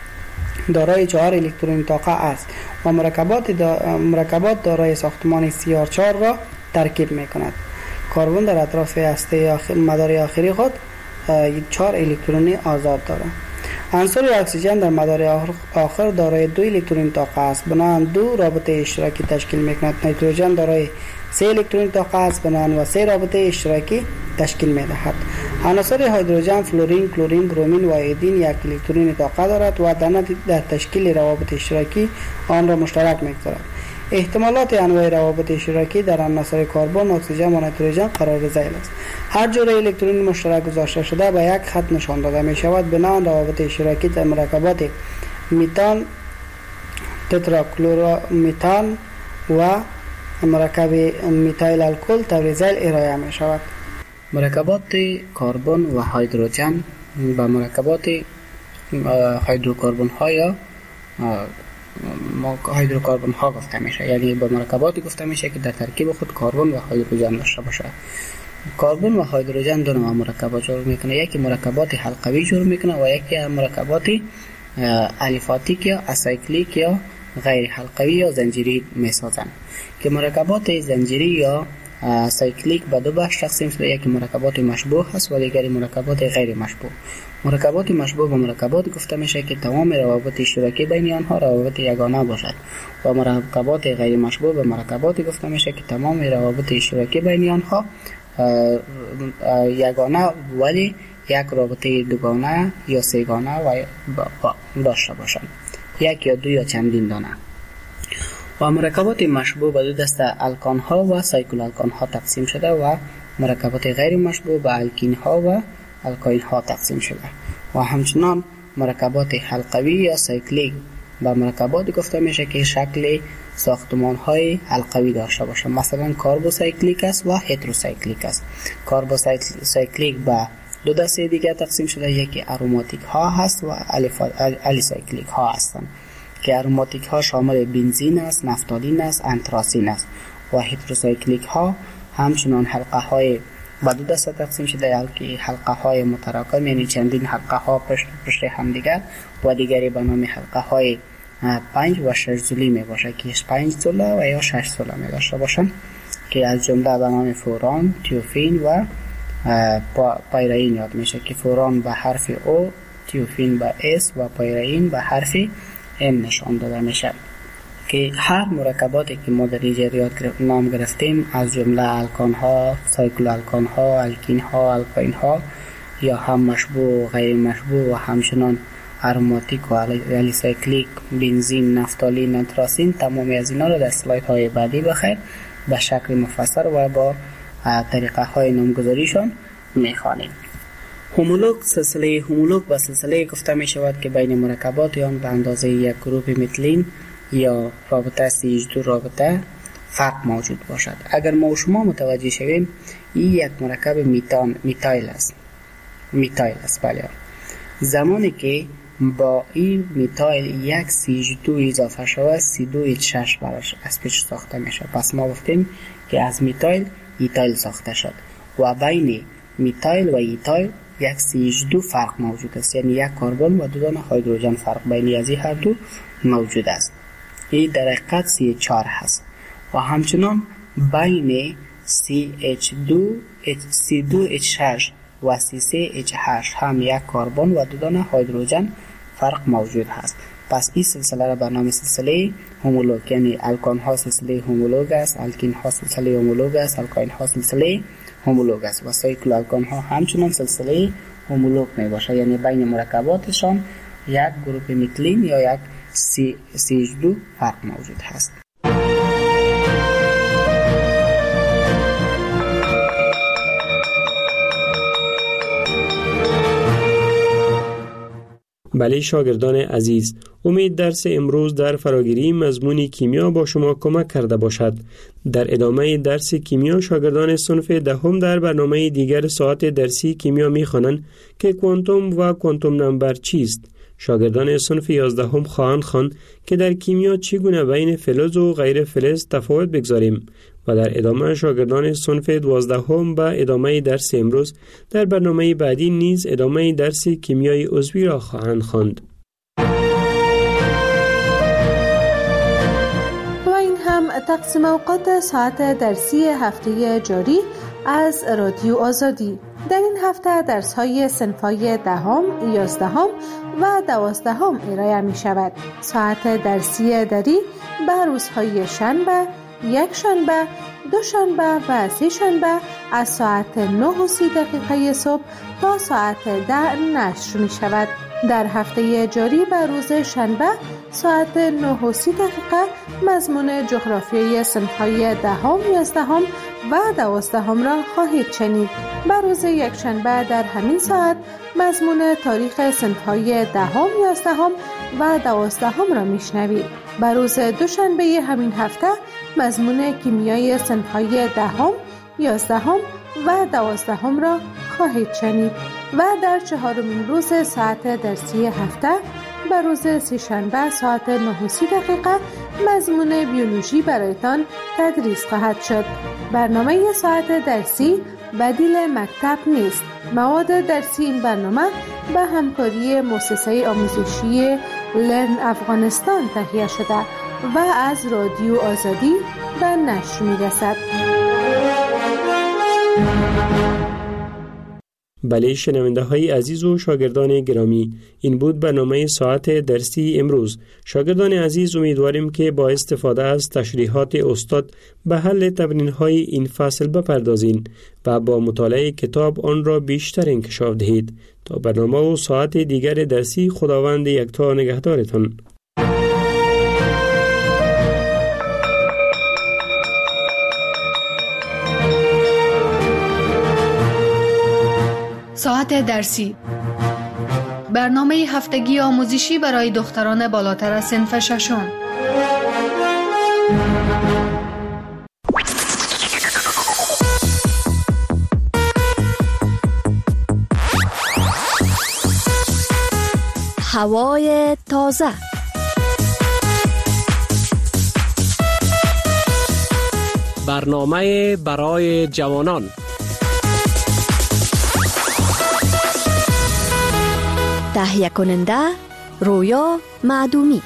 Speaker 7: دارای چهار الکترون طاقه است و مرکبات دا مرکبات دارای ساختمان سی آر چهار را ترکیب میکند. کربن در اطراف هسته آخر مدار آخری خود چهار الکترون آزاد دارد. عنصر اکسیژن در مدار آخر دارای دو الکترون طاقه است، بنابراین دو رابطه اشتراکی تشکیل میکند. نیتروژن دارای سه الکترون طاقه است، بنابراین و سه رابطه اشتراکی تشکیل می‌دهد. عناصر هیدروژن فلورین، کلورین، برومین و ایودین یک الکترون طاقه دارد و در تشکیل روابط اشتراکی آن را مشترک می‌گذارد. احتمالات انواع روابط اشتراکی در عناصر کربن، اکسیژن و نیتروژن قرار ذیل است. هر جور الکترون مشترک گذاشته شده به یک خط نشان داده می شود. بنابراین روابط اشتراکی در مرکبات میتان، تتراکلورو میتان و مرکب میتایل الکل طور ذیل ارائه می شود. مرکبات کربن و هیدروژن با مرکبات هیدروکربن ها یا هیدروکربن ها گفته میشه، یعنی با مرکباتی گفته میشه که در ترکیب خود کربن و هیدروژن داشته باشه. کربن و هیدروژن دو نوع مرکبات جور میکنه، یکی مرکبات حلقوی جور میکنه و یکی مرکبات الیفاتیک یا اسایکلیک یا غیر حلقوی یا زنجیری میسازن. که مرکبات زنجیری یا سایکلیک به دو بخش تقسیم شده، یکی مرکبات مشبوه هست و دیگری مرکبات غیر مشبوه. مرکبات مشبوه به مرکبات گفته میشه که تمام روابط اشتراکی بین آنها روابط یگانه باشد و مرکبات غیر مشبوه به مرکبات گفته میشه که تمام روابط اشتراکی بین آنها یگانه ولی یک رابطه دوگانه یا سه‌گانه و داشته باشند، یک یا دو یا چندین دانه. و مرکبات مشبوه به دو دسته الکان ها و سایکل الکان ها تقسیم شده و مرکبات غیر مشبوه به الکین ها و الکاین ها تقسیم شده. و همچنان مرکبات حلقوی یا سایکلیک به مرکبات گفته میشه که شکل ساختمان های حلقوی داشته باشه، مثلا کاربوسایکلیک است و هتروسایکلیک است. کاربوسایکلیک به دو دسته دیگه تقسیم شده، یکی اروماتیک ها هست و الیسایکلیک ها هستند که اروماتیک ها شامل بنزین است، نفتالین است، انتراسین است. و هتروسایکلیک ها همچنان حلقه های به دو دسته تقسیم شده، یکی حلقه های متراکم یعنی چندین حلقه ها پشت پشت هم دیگر و دیگری به نام حلقه های پنج و شش زولی می باشه که پنج زوله و یا شش زوله می داشته باشن که از جمله به نام فوران، تیوفین و پایرین یاد میشه که فوران به حرف او، تیوفین به اس و پایرین به حرف ام نشان داده میشه. که هر مرکباتی که ما در اینجا نام گرفتیم از جمله الکان ها، سایکل الکان ها، الکین ها، الکاین ها یا هم مشبوه و غیر مشبوه و همچنان اروماتیک و الیسایکلیک، بنزین، نفتالین، انتراسین، تمامی از اینا رو در اسلاید های بعدی بخیر به شکل مفصل و با طریقه های نامگذاریشان میخوانیم. هومولوگ سلسله هومولوگ و سلسله گفته می شود که بین مرکبات آن به اندازه یک گروپ متلین یا رابطه سی اچ دو رابطه فرق موجود باشد. اگر ما و شما متوجه شویم این یک مرکب میتان میتایل است. میتایل است بله. زمانی که با این میتایل یک سی اچ دو اضافه شود سی دو اچ شش براش از پیش ساخته می شود. پس ما گفتیم که از میتایل ایتایل ساخته شد و بین میتایل و ایتایل یک سی اچ دو فرق موجود است، یعنی یک کربن و دو دانه هیدروژن فرق بین از این هر دو موجود است. این در حقیقت سی اچ چهار هست و همچنان بین سی اچ دو سی دو اچ شش و سی سه اچ هشت هم یک کربن و دو دانه هیدروژن فرق موجود هست. پس این سلسله را به نام سلسله هومولوگ، یعنی الکان ها سلسله هومولوگ است، الکین ها سلسله هومولوگ است، الکاین ها سلسله هومولوگ است و سایکل الکان ها همچنان سلسله هومولوگ می باشه، یعنی بین مرکباتشان یک گروپ متلین یا یک سی اچ دو فرق موجود هست.
Speaker 6: بله شاگردان عزیز، امید درس امروز در فراگیری مضمون کیمیا با شما کمک کرده باشد. در ادامه درس کیمیا شاگردان صنف دهم در برنامه دیگر ساعت درسی کیمیا می‌خوانند که کوانتوم و کوانتوم نمبر چیست. شاگردان صنف یازدهم خواهند خواند که در کیمیا چگونه بین فلز و غیر فلز تفاوت بگذاریم و در ادامه شاگردان صنف دوازدهم به ادامه درس امروز در برنامه بعدی نیز ادامه درس کیمیای عضوی را خواهند خواند.
Speaker 5: و این هم تقسیم اوقات ساعت درسی هفته جاری از رادیو آزادی. در این هفته درس‌های صنف‌های دهم، یازدهم و دوازدهم ارائه می شود. ساعت درسی دری به روزهای شنبه، یک شنبه، دو شنبه و سه شنبه از ساعت نه و سی دقیقه صبح تا ساعت ده نشر می شود. در هفته جاری به روز شنبه ساعت نه و سی دقیقه مضمون جغرافیای صنف‌های دهم، یازدهم و دوازدهم را خواهید شنید. به روز یک شنبه در همین ساعت مضمون تاریخ صنف‌های دهم، یازدهم و دوازدهم را میشنوید. به روز دوشنبه همین هفته مضمون کیمیای صنف‌های دهم، یازدهم و دوازدهم را خواهید شنید و در چهارمین روز ساعت درسی هفته به روز سه‌شنبه ساعت نه و سی دقیقه مضمون بیولوژی برایتان تدریس خواهد شد. برنامه ساعت درسی بدیل مکتب نیست. مواد درسی این برنامه به همکاری مؤسسه آموزشی لرن افغانستان تهیه شده و از رادیو آزادی به نشر می‌رسد.
Speaker 6: بله شنونده های عزیز و شاگردان گرامی، این بود برنامه ساعت درسی امروز. شاگردان عزیز امیدواریم که با استفاده از تشریحات استاد به حل تمرین های این فصل بپردازین و با مطالعه کتاب آن را بیشتر انکشاف دهید. تا برنامه و ساعت دیگر درسی خداوند یکتا نگهدارتان.
Speaker 5: ساعت درسی، برنامه هفتگی آموزشی برای دختران بالاتر از صنف ششم.
Speaker 8: هوای تازه،
Speaker 4: برنامه برای جوانان،
Speaker 8: تهیه کننده رویا معدومی.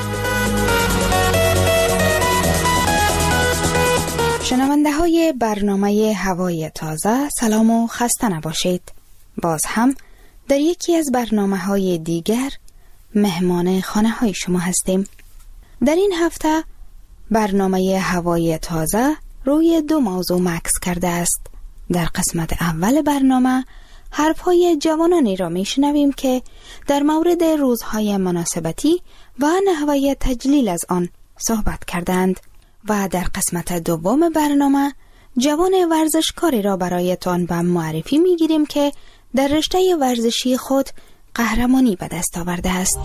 Speaker 9: شنونده های برنامه هوای تازه سلام و خسته نباشید. باز هم در یکی از برنامه های دیگر مهمان خانه های شما هستیم. در این هفته برنامه هوای تازه روی دو موضوع مکس کرده است. در قسمت اول برنامه حرفهای جوانانی را میشنویم که در مورد روزهای مناسبتی و نحوه تجلیل از آن صحبت کردند و در قسمت دوم برنامه جوان ورزشکاری را برایتان به معرفی میگیریم که در رشته ورزشی خود قهرمانی به دست آورده است.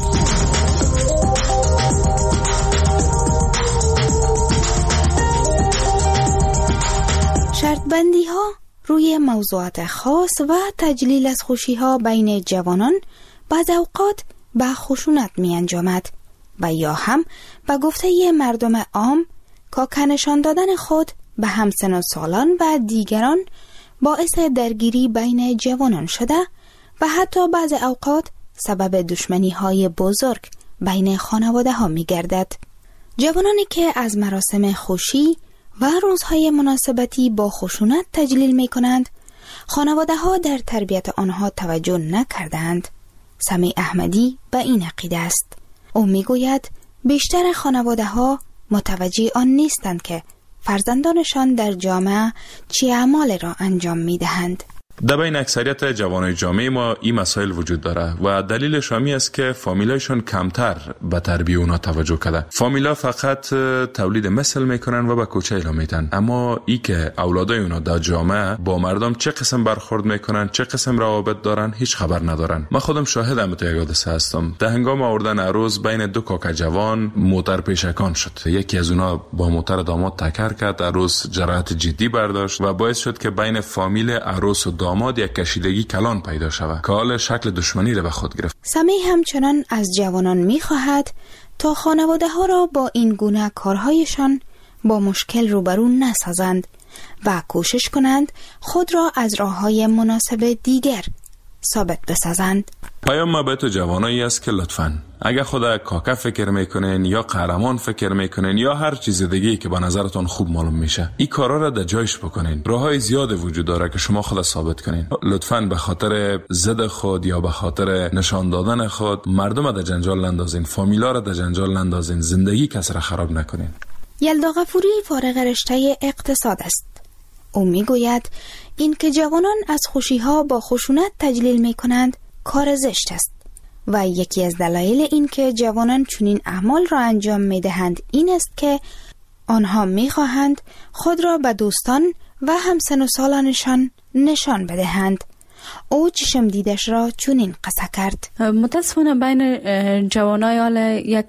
Speaker 9: شرط بندی ها روی موضوعات خاص و تجلیل از خوشی ها بین جوانان بعض اوقات به خشونت می انجامد و یا هم به گفته مردم عام که نشان دادن خود به همسن و سالان و دیگران باعث درگیری بین جوانان شده و حتی بعض اوقات سبب دشمنی های بزرگ بین خانواده ها می گردد. جوانانی که از مراسم خوشی و روزهای مناسبتی با خشونت تجلیل می کنند، خانواده ها در تربیت آنها توجه نکردند. سمیع احمدی به این عقیده است. او می گوید بیشتر خانواده ها متوجه آن نیستند که فرزندانشان در جامعه چه اعمال را انجام می دهند.
Speaker 10: در بین اکثریت جوانای جامعه ما این مسائل وجود داره و دلیلش همی است که فامیلایشون کمتر به تربیت اونا توجه کرده. فامیلا فقط تولید مثل میکنن و به کوچه اعلام میدن، اما ای که اولادای اونا در جامعه با مردم چه قسم برخورد میکنن، چه قسم روابط دارن، هیچ خبر ندارن. من خودم شاهدم، تو یک حادثه هستم. در هنگام آوردن عروس بین دو کاک جوان موتر پیشکان شد. یکی از اونا با موتر داماد تکر کرد، عروس جراحت جدی برداشت و باعث شد که بین فامیل عروس و داماد یک کشیدگی کلان پیدا شود که حال شکل دشمنی را به خود گرفت.
Speaker 9: سمیع همچنان از جوانان می‌خواهد تا خانواده ها را با این گونه کارهایشان با مشکل روبرو نسازند و کوشش کنند خود را از راه‌های مناسب دیگر ثابت بسازند.
Speaker 10: پیام ما به تو جوانایی است که لطفاً اگر خدا کاکا فکر میکنین یا قهرمان فکر میکنین یا هر چیز دیگه‌ای که با نظرتون خوب معلوم میشه، این کارا را در جایش بکنین. راههای زیاد وجود داره که شما خود ثابت کنین. لطفاً به خاطر ضد خود یا به خاطر نشان دادن خود مردم را در جنجال نندازین، فامیلا را در جنجال نندازین، زندگی کس را خراب نکنین.
Speaker 9: یلدا غفوری فارغ رشته اقتصاد است. او میگوید این که جوانان از خوشی‌ها با خشونت تجلیل میکنند کار زشت است و یکی از دلایل این که جوانان چنین اعمال را انجام میدهند این است که آنها میخواهند خود را به دوستان و همسن و سالانشان نشان بدهند. او چشم دیدش را چنین قصه کرد.
Speaker 11: متاسفانه بین جوانای حال یک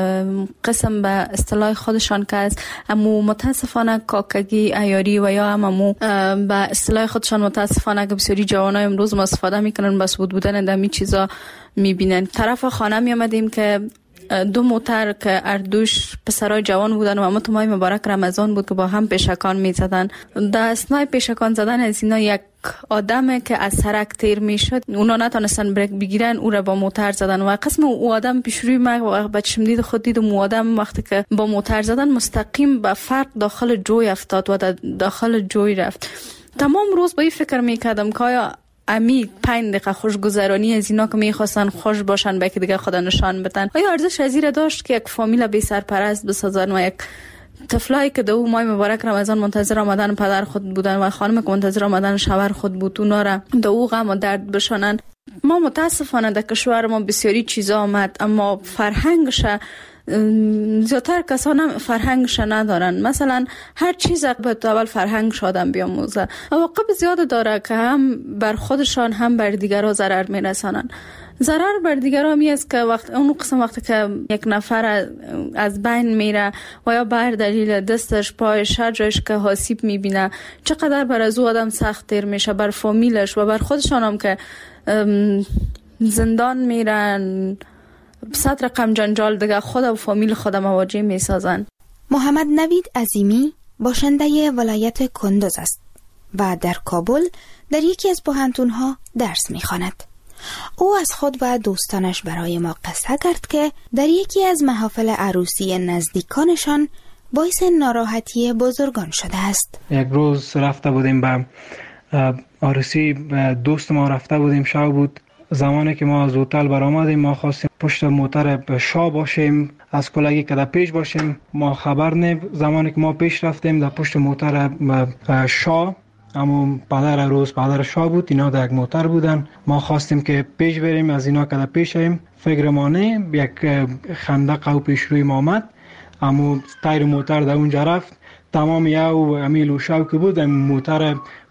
Speaker 11: قسم به اصطلاح خودشان که است، اما متاسفانه کاکگی عیاری و یا هممو به اصطلاح خودشان متاسفانه که بسیاری جوانای امروز ما استفاده میکنن، بس بود بودن دمی چیزا میبینن. طرف خانه میامدیم که دو موتر که اردوش پسرای جوان بودن و اما تو ماه مبارک رمضان بود که با هم پیشکان میزدن. در اثنای پیشکان زدن از اینا یک آدم که از سرک تیر میشد، اونا نتونستن بریک بگیرن، او را با موتر زدن و قسم او آدم پیش روی ما با چشم دید خود دیدم او آدم وقتی که با موتر زدن مستقیم به فرد داخل جوی افتاد و داخل جوی رفت. تمام روز با این فکر میکردم که آیا امی پنج دقیقه خوشگذرانی از اینا که میخواستن خوش باشن به که دیگه خدا نشان بدن، آیا ارزش از این داشت که یک فامیل بی سرپرست بسازن و یک طفلایی که دو ماه مبارک رمضان منتظر آمدن پدر خود بودن و خانم که منتظر آمدن شوهر خود بود اونا را دو غم و درد بشانن؟ ما متاسفانه در کشور ما بسیاری چیزا آمد، اما فرهنگش زیادتر کسان فرهنگش ندارن. مثلا هر چیز باید اول فرهنگش آدم بیاموزه. عواقب زیاد داره که هم بر خودشان هم بر دیگرها ضرر میرسانن. ضرر بر دیگرها می است که وقت اون قسم وقتی که یک نفر از بین میره و یا بر دلیل دستش پایش هر جایش که آسیب میبینه، چقدر بر از او آدم سخت تیر میشه، بر فامیلش و بر خودشان هم که زندان میرن، صد رقم جنجال دیگه خود و فامیل خود مواجه می سازن.
Speaker 9: محمد نوید عظیمی باشنده ولایت کندوز است و در کابل در یکی از پوهنتون‌ها درس می خواند. او از خود و دوستانش برای ما قصه کرد که در یکی از محافل عروسی نزدیکانشان باعث ناراحتی بزرگان شده است.
Speaker 12: یک روز رفته بودیم به عروسی دوست ما، رفته بودیم شب بود. زمانی که ما از هتل برآمدیم ما خواستیم پشت موتر شاه باشیم، از کلگی که در پیش باشیم. ما خبر نه، زمانی که ما پیش رفتیم در پشت موتر شاه، اما پدر روز پدر شاه بود، اینا در یک موتر بودن. ما خواستیم که پیش بریم، از اینا که در پیش ایم فکر ما نه، یک خندق او پیش روی ما آمد، اما تایر موتر در اونجا رفت. تمام یو امیل و شاو که بود موتر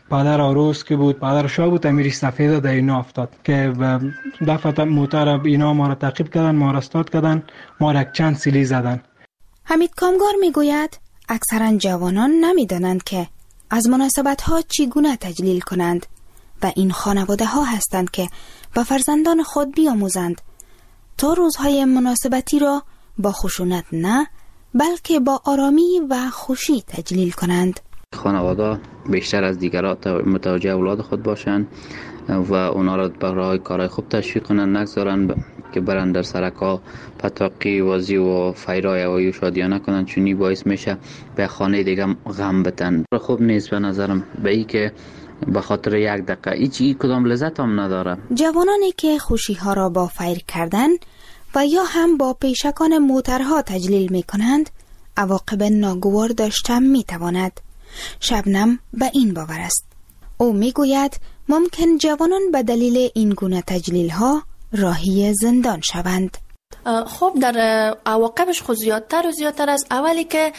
Speaker 12: پدر آروز که بود، پدر شاه بود، امیر سفید در اینا افتاد که دفعه موتر اینا ما را تعقیب کردن، ما را استاد کردن، ما را چند سیلی زدن.
Speaker 9: حمید کامگار میگوید اکثرا جوانان نمیدانند که از مناسبت ها چگونه تجلیل کنند و این خانواده ها هستند که با فرزندان خود بیاموزند تا روزهای مناسبتی را با خشونت نه بلکه با آرامی و خوشی تجلیل کنند.
Speaker 13: خانواده بیشتر از دیگران متوجه اولاد خود باشند و اونا را برای کارهای خوب تشویق کنند، نگذارن که برن در سرکا پتاقی وازی و فیرای و شادیانه کنند، چونی باعث میشه به خانه دیگه غم بتن. خوب نیست به نظرم، به ای که به خاطر یک دقیقه هیچ کدام لذت هم نداره.
Speaker 9: جوانانی که خوشی ها را با فیر کردن و یا هم با پیشکان موترها تجلیل می کنند عواقب ناگوار داشته می تواند. شبنم به این باور است. او می گوید ممکن جوانان به دلیل این گونه تجلیل ها راهی زندان شوند.
Speaker 11: خب در عواقبش خود زیادتر و زیادتر است. اولی که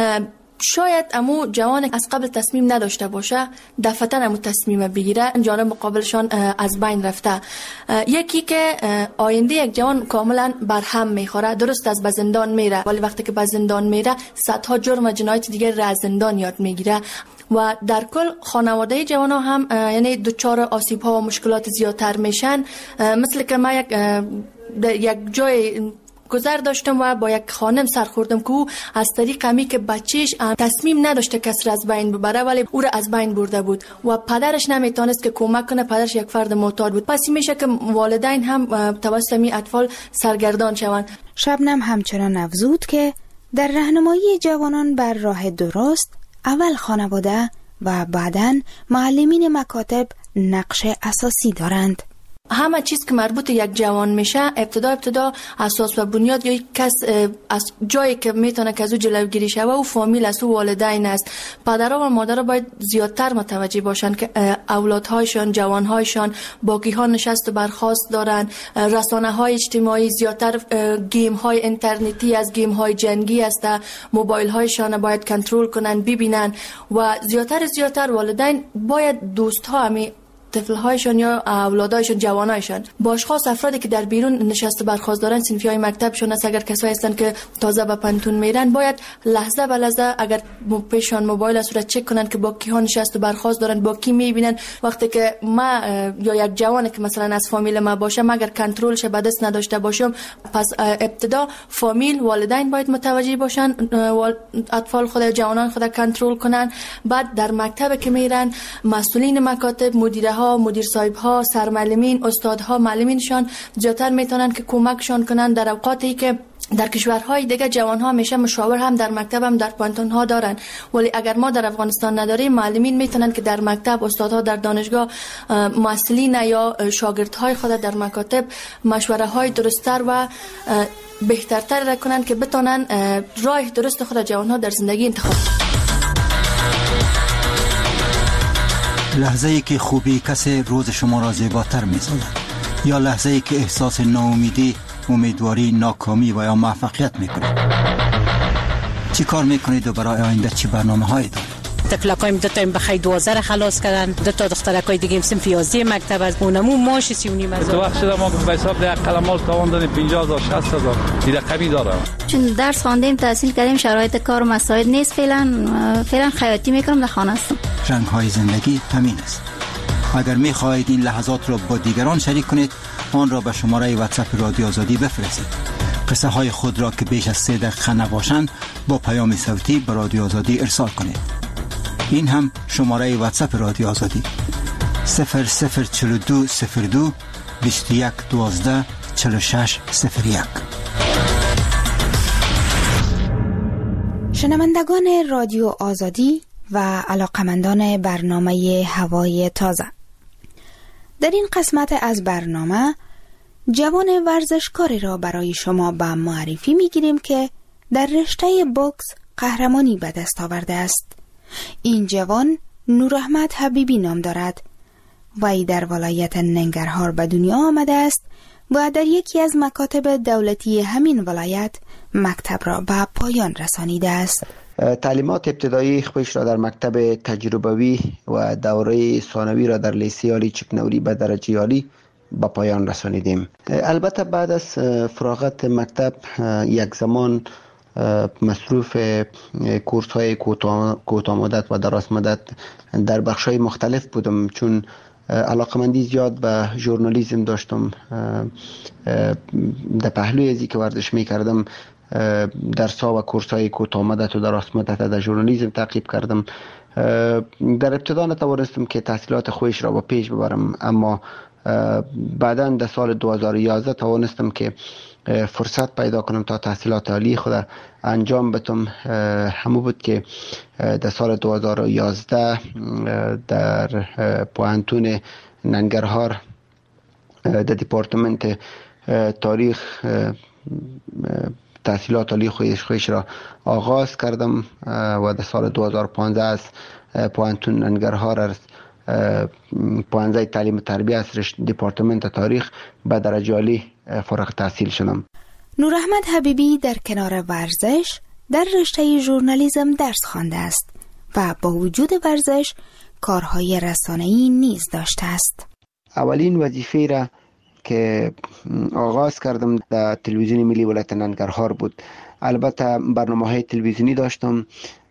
Speaker 11: شاید امو جوان از قبل تصمیم نداشته باشه دفعتاً امو تصمیم بگیره، جانب مقابلشان از بین رفته. یکی که آینده یک جوان کاملا برهم میخوره، درست از به زندان میره ولی وقتی که به زندان میره صدها جرم و جنایت دیگر را از زندان یاد میگیره و در کل خانواده جوان ها هم یعنی دچار آسیب ها و مشکلات زیادتر میشن. مثل که ما یک یک جای گذر داشتم و با یک خانم سر خوردم که او از طریق همی که بچهش تصمیم نداشته کسی را از بین ببره ولی او را از بین برده بود و پدرش نمیتونست که کمک کنه، پدرش یک فرد معتاد بود. پس میشه که والدین هم توسط می اطفال سرگردان شوند.
Speaker 9: شبنم همچنان افزود که در راهنمایی جوانان بر راه درست اول خانواده و بعداً معلمین مکاتب نقش اساسی دارند.
Speaker 11: همه چیز که مربوط یک جوان میشه ابتدا ابتدا اساس و بنیاد یا کس از جایی که میتونه که از او جلوگیری شوه و فامیل است و والدین است. پدرها و مادرها باید زیادتر متوجه باشن که اولادهایشان، جوانهایشان باقی ها نشست و برخاست دارن. رسانه های اجتماعی زیادتر گیم های اینترنتی از گیم های جنگی است، موبایل هایشان باید کنترل کنن ببینن و زیادتر زیادتر والدین باید دوست ها همی طفل‌هایشان یا اولادایشان، جوانایشان با اشخاص افرادی که در بیرون نشسته برخاست دارن، صنفی‌های مکتبشون است، اگر کسایی هستن که تازه به پنتون میرن باید لحظه به لحظه اگر پیشان موبایل است را چک کنن که با کی ها نشسته برخاست دارن، با کی میبینن. وقتی که ما یا یک جوانی که مثلا از فامیل ما باشه اگر کنترلش به دست نداشته باشم، پس ابتدا فامیل، والدین باید متوجه باشن، اطفال خود، جوانان خود کنترل کنن. بعد در مکتب که میرن مسئولین مکاتب، مدیر ها، مدیر صاحب ها، سرمعلمین، استادها، معلمینشان زیادتر میتونن که کمکشان کنن در اوقاتی که در کشورهای دیگه جوان ها میشه مشاور هم در مکتب هم در پانتون ها دارن، ولی اگر ما در افغانستان نداریم معلمین میتونن که در مکتب، استادها در دانشگاه، مسئولین یا شاگردهای خود در مکاتب مشوره های درست‌تر و بهترتر را کنن که بتونن راه درست خود جوان ها در زندگی انتخاب.
Speaker 14: لحظه ای که خوبی کسی روز شما را زیباتر می‌سازد یا لحظه ای که احساس ناامیدی، امیدواری، ناکامی و یا موفقیت می‌کنید. چی کار می‌کنید و برای آینده چی برنامه‌هایی دارید؟
Speaker 15: طفلکایم دو تا بخی دوازده را خلاص کردن، دو تا دخترکای دیگه هم صنف یازده مکتب از اونمو ماش سی و نیم هزار.
Speaker 16: تو وقت شده ما به حساب ده قلمال تاوان دادیم پنجاه هزار شصت هزار دیگه کمی داره.
Speaker 17: چون درس خواندیم، تحصیل کردیم، شرایط کار و مساعد نیست، فعلا فعلا خیاطی میکنم، در خانه هستم.
Speaker 14: رنگ‌های زندگی همین است. اگر می‌خواهید این لحظات را با دیگران شریک کنید، آن را به شماره واتساپ رادیو آزادی بفرستید. قصه های خود را که بیش از سه دقیقه نباشند با پیام صوتی به رادیو آزادی ارسال کنید. این هم شماره واتساپ رادیو آزادی صفر صفر چهل و دو صفر دو بیست و یک دوازده چهل و شش صفر یک.
Speaker 9: شنوندگان رادیو آزادی و علاقمندان برنامه هوای تازه، در این قسمت از برنامه جوان ورزشکاری را برای شما به معرفی میگیریم که در رشته بوکس قهرمانی به دست آورده است. این جوان نوراحمد حبیبی نام دارد و ای در ولایت ننگرهار به دنیا آمده است و در یکی از مکاتب دولتی همین ولایت مکتب را به پایان رسانیده است.
Speaker 18: تعلیمات ابتدایی خودش را در مکتب تجربوی و دوره ثانوی را در لیسه عالی چکنوری به درجه عالی به پایان رسانیدیم. البته بعد از فراغت مکتب یک زمان مصروف کورس های کوتاه مدت و دراز مدت در بخش های مختلف بودم، چون علاقمندی زیاد به ژورنالیسم داشتم. در پهلوی ازی که ورزش می کردم درس ها و کورس های کوتاه مدت و دراز مدت در ژورنالیسم تعقیب کردم. در ابتدا نتوانستم که تحصیلات خویش را با پیش ببرم، اما بعدا در سال دو هزار و یازده توانستم که فرصت پیدا کنم تا تحصیلات عالی خود انجام بدم. همون بود که در سال دو هزار و یازده در پوهنتون ننگرهار در دپارتمنت تاریخ تحصیلات عالی خودش را آغاز کردم و در سال دو هزار و پانزده از پوهنتون ننگرهار از پوهنځی تعلیم و تربیه از دپارتمنت تاریخ به درجه عالی فارغ التحصیل شدم.
Speaker 9: نور احمد حبیبی در کنار ورزش در رشته ژورنالیسم درس خوانده است و با وجود ورزش کارهای رسانه‌ای نیز داشته است.
Speaker 18: اولین وظیفه را که آغاز کردم در تلویزیون ملی ولایت ننگرهار بود. البته برنامه‌های تلویزیونی داشتم،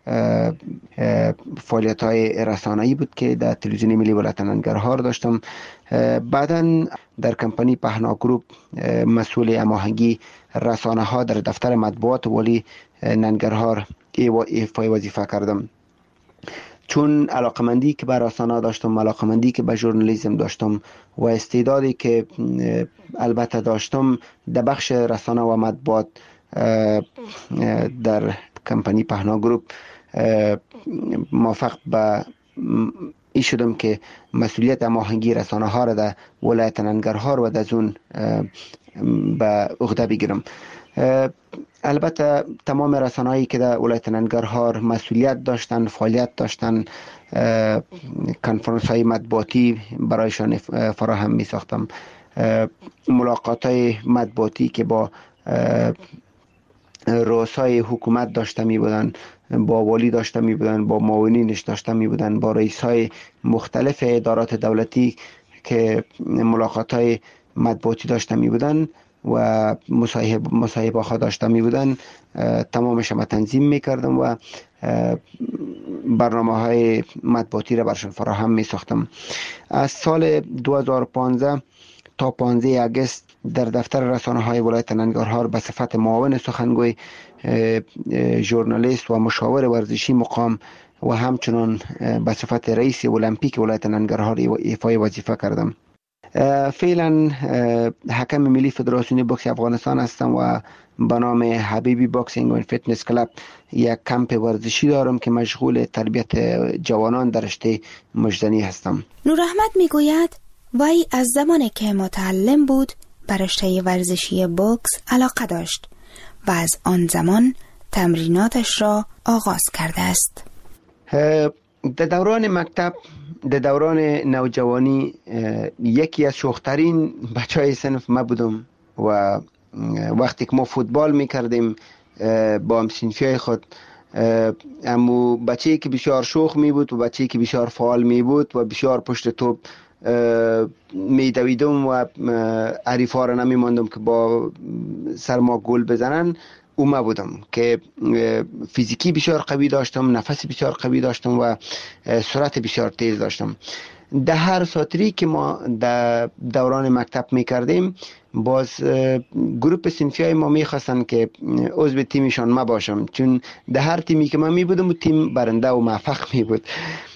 Speaker 18: فعالیت های رسانه‌ای بود که در تلویزیون ملی ولایت ننگرهار داشتم. بعداً در کمپانی پهنا گروپ مسئول هماهنگی رسانه ها در دفتر مطبوعات والی ننگرهار ایفای وظیفه کردم. چون علاقمندی که به رسانه داشتم، علاقمندی که به ژورنالیسم داشتم و استعدادی که البته داشتم در بخش رسانه و مطبوعات در کمپانی پهنا گروپ موفق به این شدم که مسئولیت هماهنگی رسانه ها را در ولایت ننگرهار و در زون به عهده بگیرم. البته تمام رسانه هایی که در ولایت ننگرهار مسئولیت داشتن، فعالیت داشتن، کنفرانس های مطبوعاتی برایشان فراهم می ساختم. ملاقات های مطبوعاتی که با رؤسای حکومت داشته می بودن، با والی داشته می بودن، با معاونینش داشته می بودن، با رئیس های مختلف ادارات دولتی که ملاقات های مطبوعاتی داشته می بودن و مصاحبه مصاحبه ها داشته می بودن، تمامش ما تنظیم می کردم و برنامه های مطبوعاتی را برشان فراهم می ساختم. از سال دو هزار و پانزده تا پانزده آگوست در دفتر رسانه های ولایت ننگرهار به صفت معاون سخنگوی، ژورنالیست و مشاور ورزشی مقام و همچنان به صفت رئیس المپیک ولایت ننگرهار ایفای وظیفه کردم. فعلا حکم ملی فدراسیون بوکس افغانستان هستم و به نام حبیبی باکسینگ و فیتنس کلاب یک کمپ ورزشی دارم که مشغول تربیت جوانان در رشته مجدنی هستم.
Speaker 9: نور احمد میگوید وی از زمانی که متعلم بود به رشته ورزشی بوکس علاقه داشت و از آن زمان تمریناتش را آغاز کرده است.
Speaker 18: در دوران مکتب، در دوران نوجوانی، یکی از شوخترین بچهای صنف ما بودم و وقتی که ما فوتبال میکردیم با همسنفیای خود، امو بچه‌ای که بسیار شوخ می بود و بچه‌ای که بسیار فعال می بود و بسیار پشت توپ می دویدم و حریفا را نمی ماندم که با سر ما گل بزنن. اوما بودم که فیزیکی بسیار قوی داشتم، نفس بسیار قوی داشتم و سرعت بسیار تیز داشتم. در هر ساتری که ما در دوران مکتب می کردیم، باز گروپ صنفی های ما می خواستن که عضو تیمشان ما باشم، چون در هر تیمی که من می بودم و تیم برنده و موفق می بود.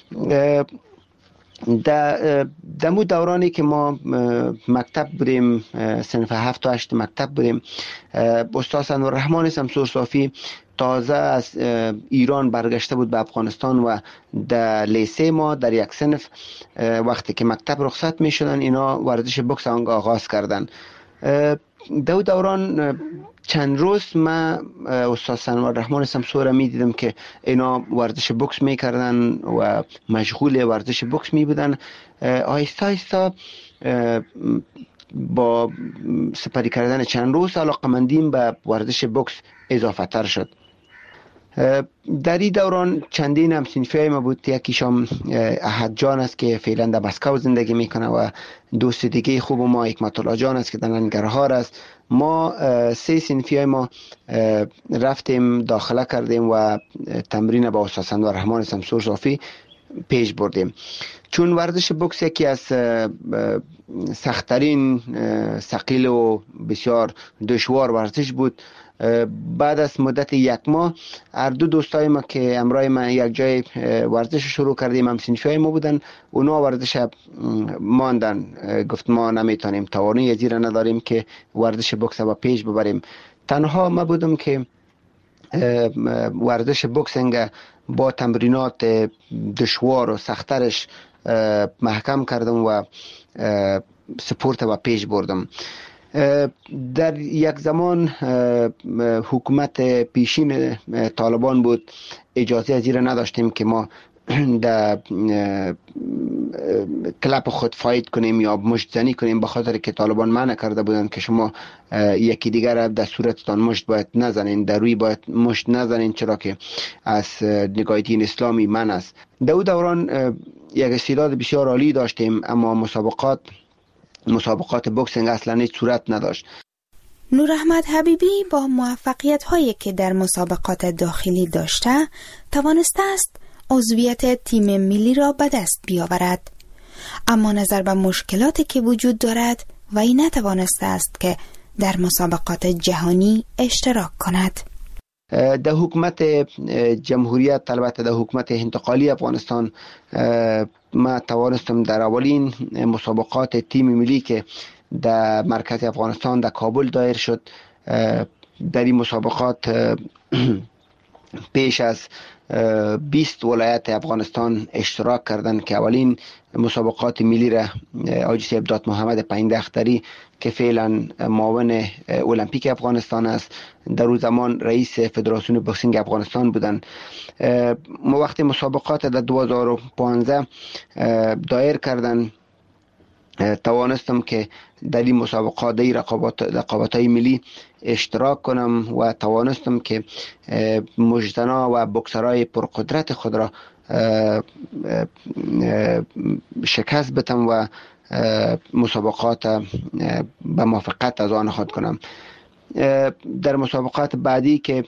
Speaker 18: در دمو دورانی که ما مکتب بودیم، صنف هفت و هشت مکتب بودیم، استاد انورالرحمن شمسور صافی تازه از ایران برگشته بود به افغانستان و در لیسه ما در یک صنف وقتی که مکتب رخصت می شدن اینا ورزش بوکس آغاز کردن. در دوران چند روز من استاد انورالرحمن شمسور می دیدم که اینا ورزش بوکس می کردن و مشغول ورزش بوکس می بودن. آهسته آهسته با سپری کردن چند روز علاقمندیم به ورزش بوکس اضافه تر شد. در این دوران چندین هم صنفی ما بود. یکیشم احد جان است که فعلا در مسکو زندگی میکنه و دوست دیگه خوب ما حکمت الله جان است که در ننگرهار است. ما سه صنفی ما رفتیم داخله کردیم و تمرین با استاد سندور رحمان شمسور صافی پیش بردیم. چون ورزش بوکس یکی از سخت‌ترین، ثقیل و بسیار دشوار ورزش بود، بعد از مدت یک ماه هر دو دوستای ما که امرای ما یک جای ورزش شروع کردیم، هم صنفی ما بودن، اونا ورزش ماندن، گفت ما نمیتونیم، توانایی زیرا نداریم که ورزش بوکس با پیش ببریم. تنها ما بودم که ورزش بوکسینگ با تمرینات دشوار و سخترش محکم کردم و سپورت و پیش بردم. در یک زمان حکومت پیشین طالبان بود، اجازه زیر نداشتیم که ما در کلپ خود فاید کنیم یا مشت زنی کنیم، به خاطر که طالبان منع کرده بودن که شما یکی دیگر در صورتتان مشت باید نزنین، در روی باید مشت نزنین، چرا که از نگاه دین اسلامی منع است. در اون دوران یک استعداد بسیار عالی داشتیم، اما مسابقات مسابقات بوکسینگ اصلا هیچ صورت نداشت.
Speaker 9: نور احمد حبیبی با موفقیت هایی که در مسابقات داخلی داشته توانسته است عضویت تیم ملی را به دست بیاورد، اما نظر به مشکلاتی که وجود دارد و این نتوانسته است که در مسابقات جهانی اشتراک کند.
Speaker 18: در حکومت جمهوریت، البته در حکومت انتقالی افغانستان، ما توانستم در اولین مسابقات تیم ملی که در مرکز افغانستان در کابل دایر شد، در این مسابقات پیش از بیست ولایت افغانستان اشتراک کردند که اولین مسابقات ملی را حاجی صاحب دات محمد پایندختری که فعلا معاون المپیک افغانستان است، در اون زمان رئیس فدراسیون بوکسینگ افغانستان بودند. ما وقتی مسابقات در دو هزار و پانزده دایر کردن، توانستم که در این مسابقات در رقابت رقابت‌های ملی اشتراک کنم و توانستم که مجدنا و بوکسرای پرقدرت خود را شکست بدم و مسابقات به موافقت از آن خود کنم. در مسابقات بعدی که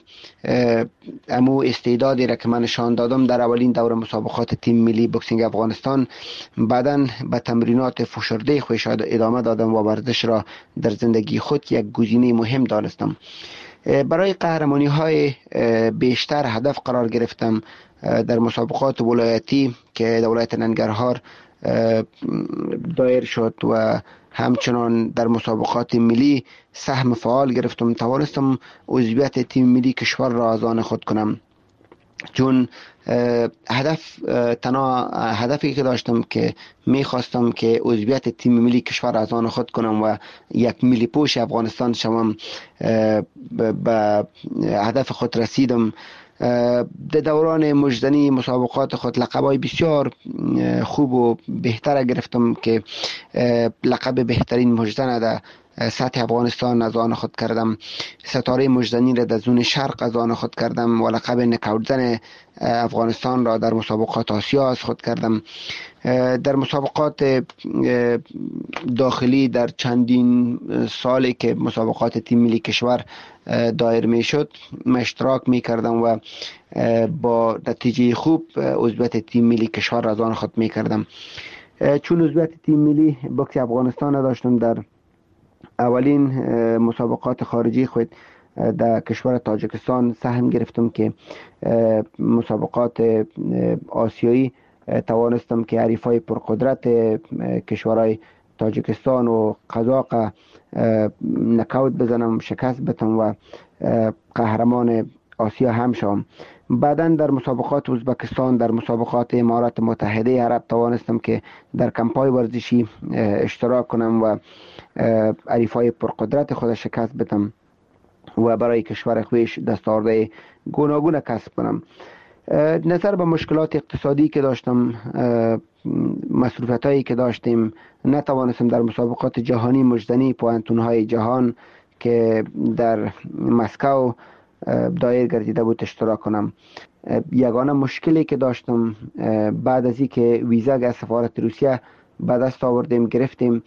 Speaker 18: امو استعدادی را که من نشان دادم در اولین دور مسابقات تیم ملی بوکسینگ افغانستان، بعداً به تمرینات فشرده خود ادامه دادم و ورزش را در زندگی خود یک گزینه مهم دانستم. برای قهرمانی های بیشتر هدف قرار گرفتم. در مسابقات ولایتی که در ولایت ننگرهار دایر شد و همچنان در مسابقات ملی سهم فعال گرفتم، توانستم عضویت تیم ملی کشور را از آن خود کنم. چون هدف تنها هدفی که داشتم که میخواستم که عضویت تیم ملی کشور از آن خود کنم و یک ملی پوش افغانستان شوم، به هدف خود رسیدم. در دوران مجدنی مسابقات خود لقبای بسیار خوب و بهتر گرفتم که لقب بهترین مجدن در سطح افغانستان از آن خود کردم، ستاره مجدنی را در زون شرق از آن خود کردم و لقب نکاوتزن افغانستان را در مسابقات آسیا از خود کردم. در مسابقات داخلی در چندین سالی که مسابقات تیم ملی کشور دایر می شد من اشتراک می کردم و با نتیجه خوب عضویت تیم ملی کشور را از آن خود می کردم. چون عضویت تیم ملی بوکس افغانستان داشتم، در اولین مسابقات خارجی خود در کشور تاجیکستان سهم گرفتم که مسابقات آسیایی توانستم که حریفای پرقدرت کشورهای تاجیکستان و قزاق نکاوت بزنم، شکست بدم و قهرمان آسیا هم شوم. بعداً در مسابقات ازبکستان، در مسابقات امارات متحده عرب توانستم که در کمپای ورزشی اشتراک کنم و حریفای پرقدرت خود شکست بدم و برای کشور خویش دستاورد گوناگون کسب کنم. نظر به مشکلات اقتصادی که داشتم، مصروفیت هایی که داشتیم، نتوانستم در مسابقات جهانی مجدنی پوانتون های جهان که در مسکو دایر گردیده بود اشتراک کنم. یگانه مشکلی که داشتم بعد از اینکه ویزا از سفارت روسیه به دست آوردیم گرفتیم،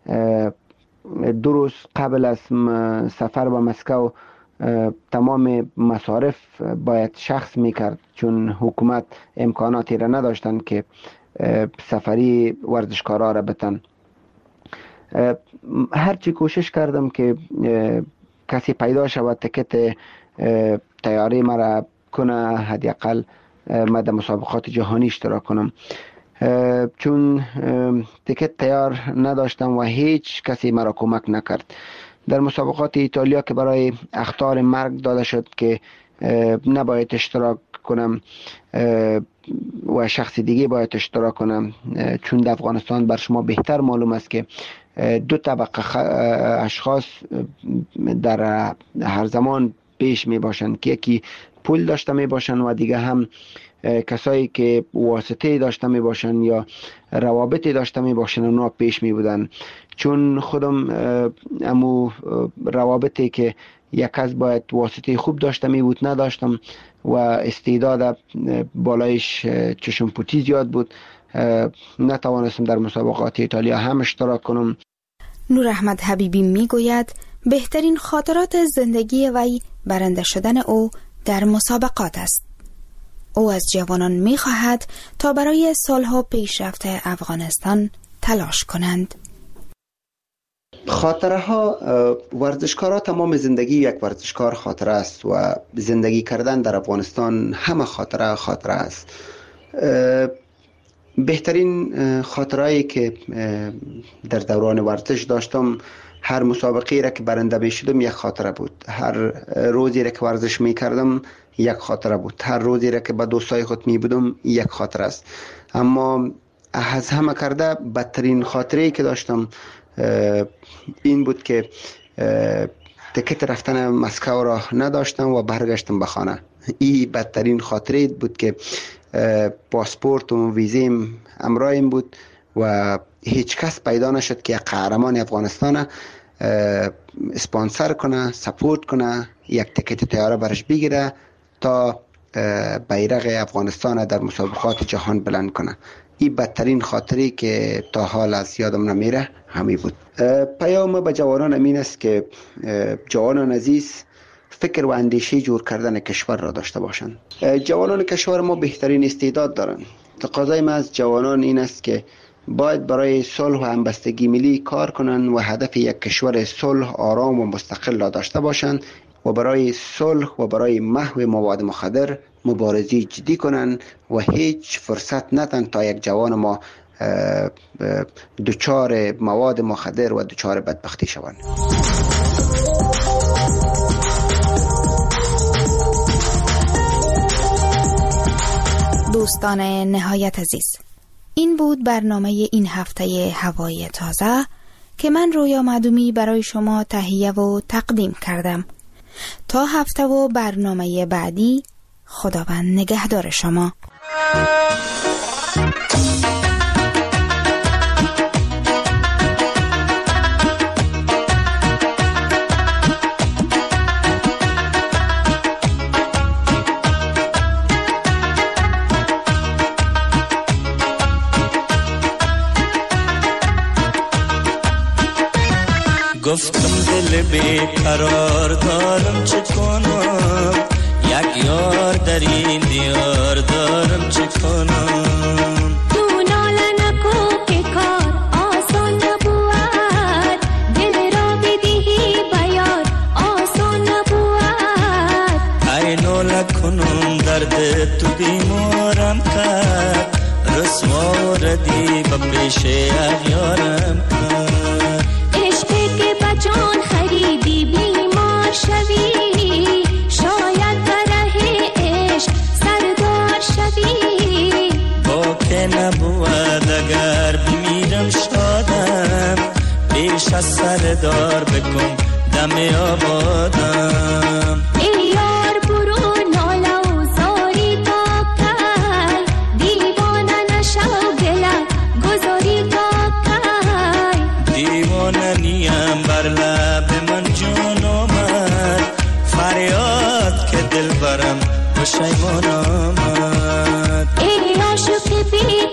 Speaker 18: دو روز قبل از سفر به مسکو تمام مصارف باید شخص میکرد، چون حکومت امکاناتی را نداشتن که سفری ورزشکارا را بتن. هرچی کوشش کردم که کسی پیدا شود تکت تیاری مرا کنه، حداقل ما در مسابقات جهانی اشتراک کنم، چون تکت تیار نداشتم و هیچ کسی مرا کمک نکرد. در مسابقات ایتالیا که برای اخطار مرگ داده شد که نباید اشتراک کنم و شخص دیگه باید اشتراک کنم، چون در افغانستان بر شما بهتر معلوم است که دو طبقه اشخاص در هر زمان پیش می باشند که یکی پول داشته می باشند و دیگه هم کسایی که واسطه داشته می باشند یا روابطی داشته می باشند اونا پیش می بودن. چون خودم امو روابطی که یک کس باید واسطه خوب داشته می بود نداشتم و استعداد بالایش چشم پوتی زیاد بود، نتوانستم در مسابقات ایتالیا هم اشتراک کنم.
Speaker 9: نور احمد حبیبی می گوید بهترین خاطرات زندگی وی برنده شدن او در مسابقات است. او از جوانان می خواهد تا برای صلح و پیشرفت افغانستان تلاش کنند.
Speaker 18: خاطره ها، ورزشکارا تمام زندگی یک ورزشکار خاطره است و زندگی کردن در افغانستان همه خاطره خاطره است. بهترین خاطرهایی که در دوران ورزش داشتم، هر مسابقه را که برنده می شدم یک خاطره بود، هر روزی را که ورزش می کردم یک خاطره بود، هر روزی را که با دوستای خود می بودم یک خاطره است. اما از همه کرده بدترین خاطره‌ای که داشتم این بود که تکت رفتن مسکو را نداشتم و برگشتم به خانه. این بدترین خاطره بود که پاسپورت و ویزیم امرایم بود و هیچ کس پیدا نشد که قهرمان افغانستان اسپانسر کنه، سپورت کنه، یک تکت طیاره برش بگیره تا بیرق افغانستان در مسابقات جهان بلند کنه. این بدترین خاطری که تا حال از یادم نمیره همین بود. پیام به جوانان امین است که جوانان عزیز فکر و اندیشه جور کردن کشور را داشته باشند. جوانان کشور ما بهترین استعداد دارند. تقاضای ما از جوانان این است که باید برای صلح و همبستگی ملی کار کنند و هدف یک کشور صلح، آرام و مستقل را داشته باشند و برای صلح و برای محو مواد مخدر مبارزی جدی کنند و هیچ فرصت ندن تا یک جوان ما دچار مواد مخدر و دچار بدبختی شوند.
Speaker 9: دوستان نهایت عزیز، این بود برنامه این هفته هوای تازه که من رویا معدومی برای شما تهیه و تقدیم کردم. تا هفته و برنامه بعدی، خداوند نگهدار شما.
Speaker 19: گفتم دل بیقرار دارم چه کنم، یک یار در این دیار دارم چه کنم.
Speaker 20: تو ناله نکو که کار آسان نبود، دل را بدهی بیار آسان نبود.
Speaker 19: ای ناله کنم درد تو بیمارم کرد، رسوا ردی به پیش اغیارم کرد.
Speaker 20: جان خریدی بیمار شوی، شاید بره عشق سردار شوی.
Speaker 19: با که نبود اگر بمیرم شادم، پیش از سردار بکن دم آبادم.
Speaker 20: ای یار برو ناله و زاری تا کی، دیوانه نشو گله گذاری تا کی.
Speaker 19: دیوانه نیم بر لب من جان آمد، فریاد پشیمان آمد.
Speaker 20: ای عاشق بی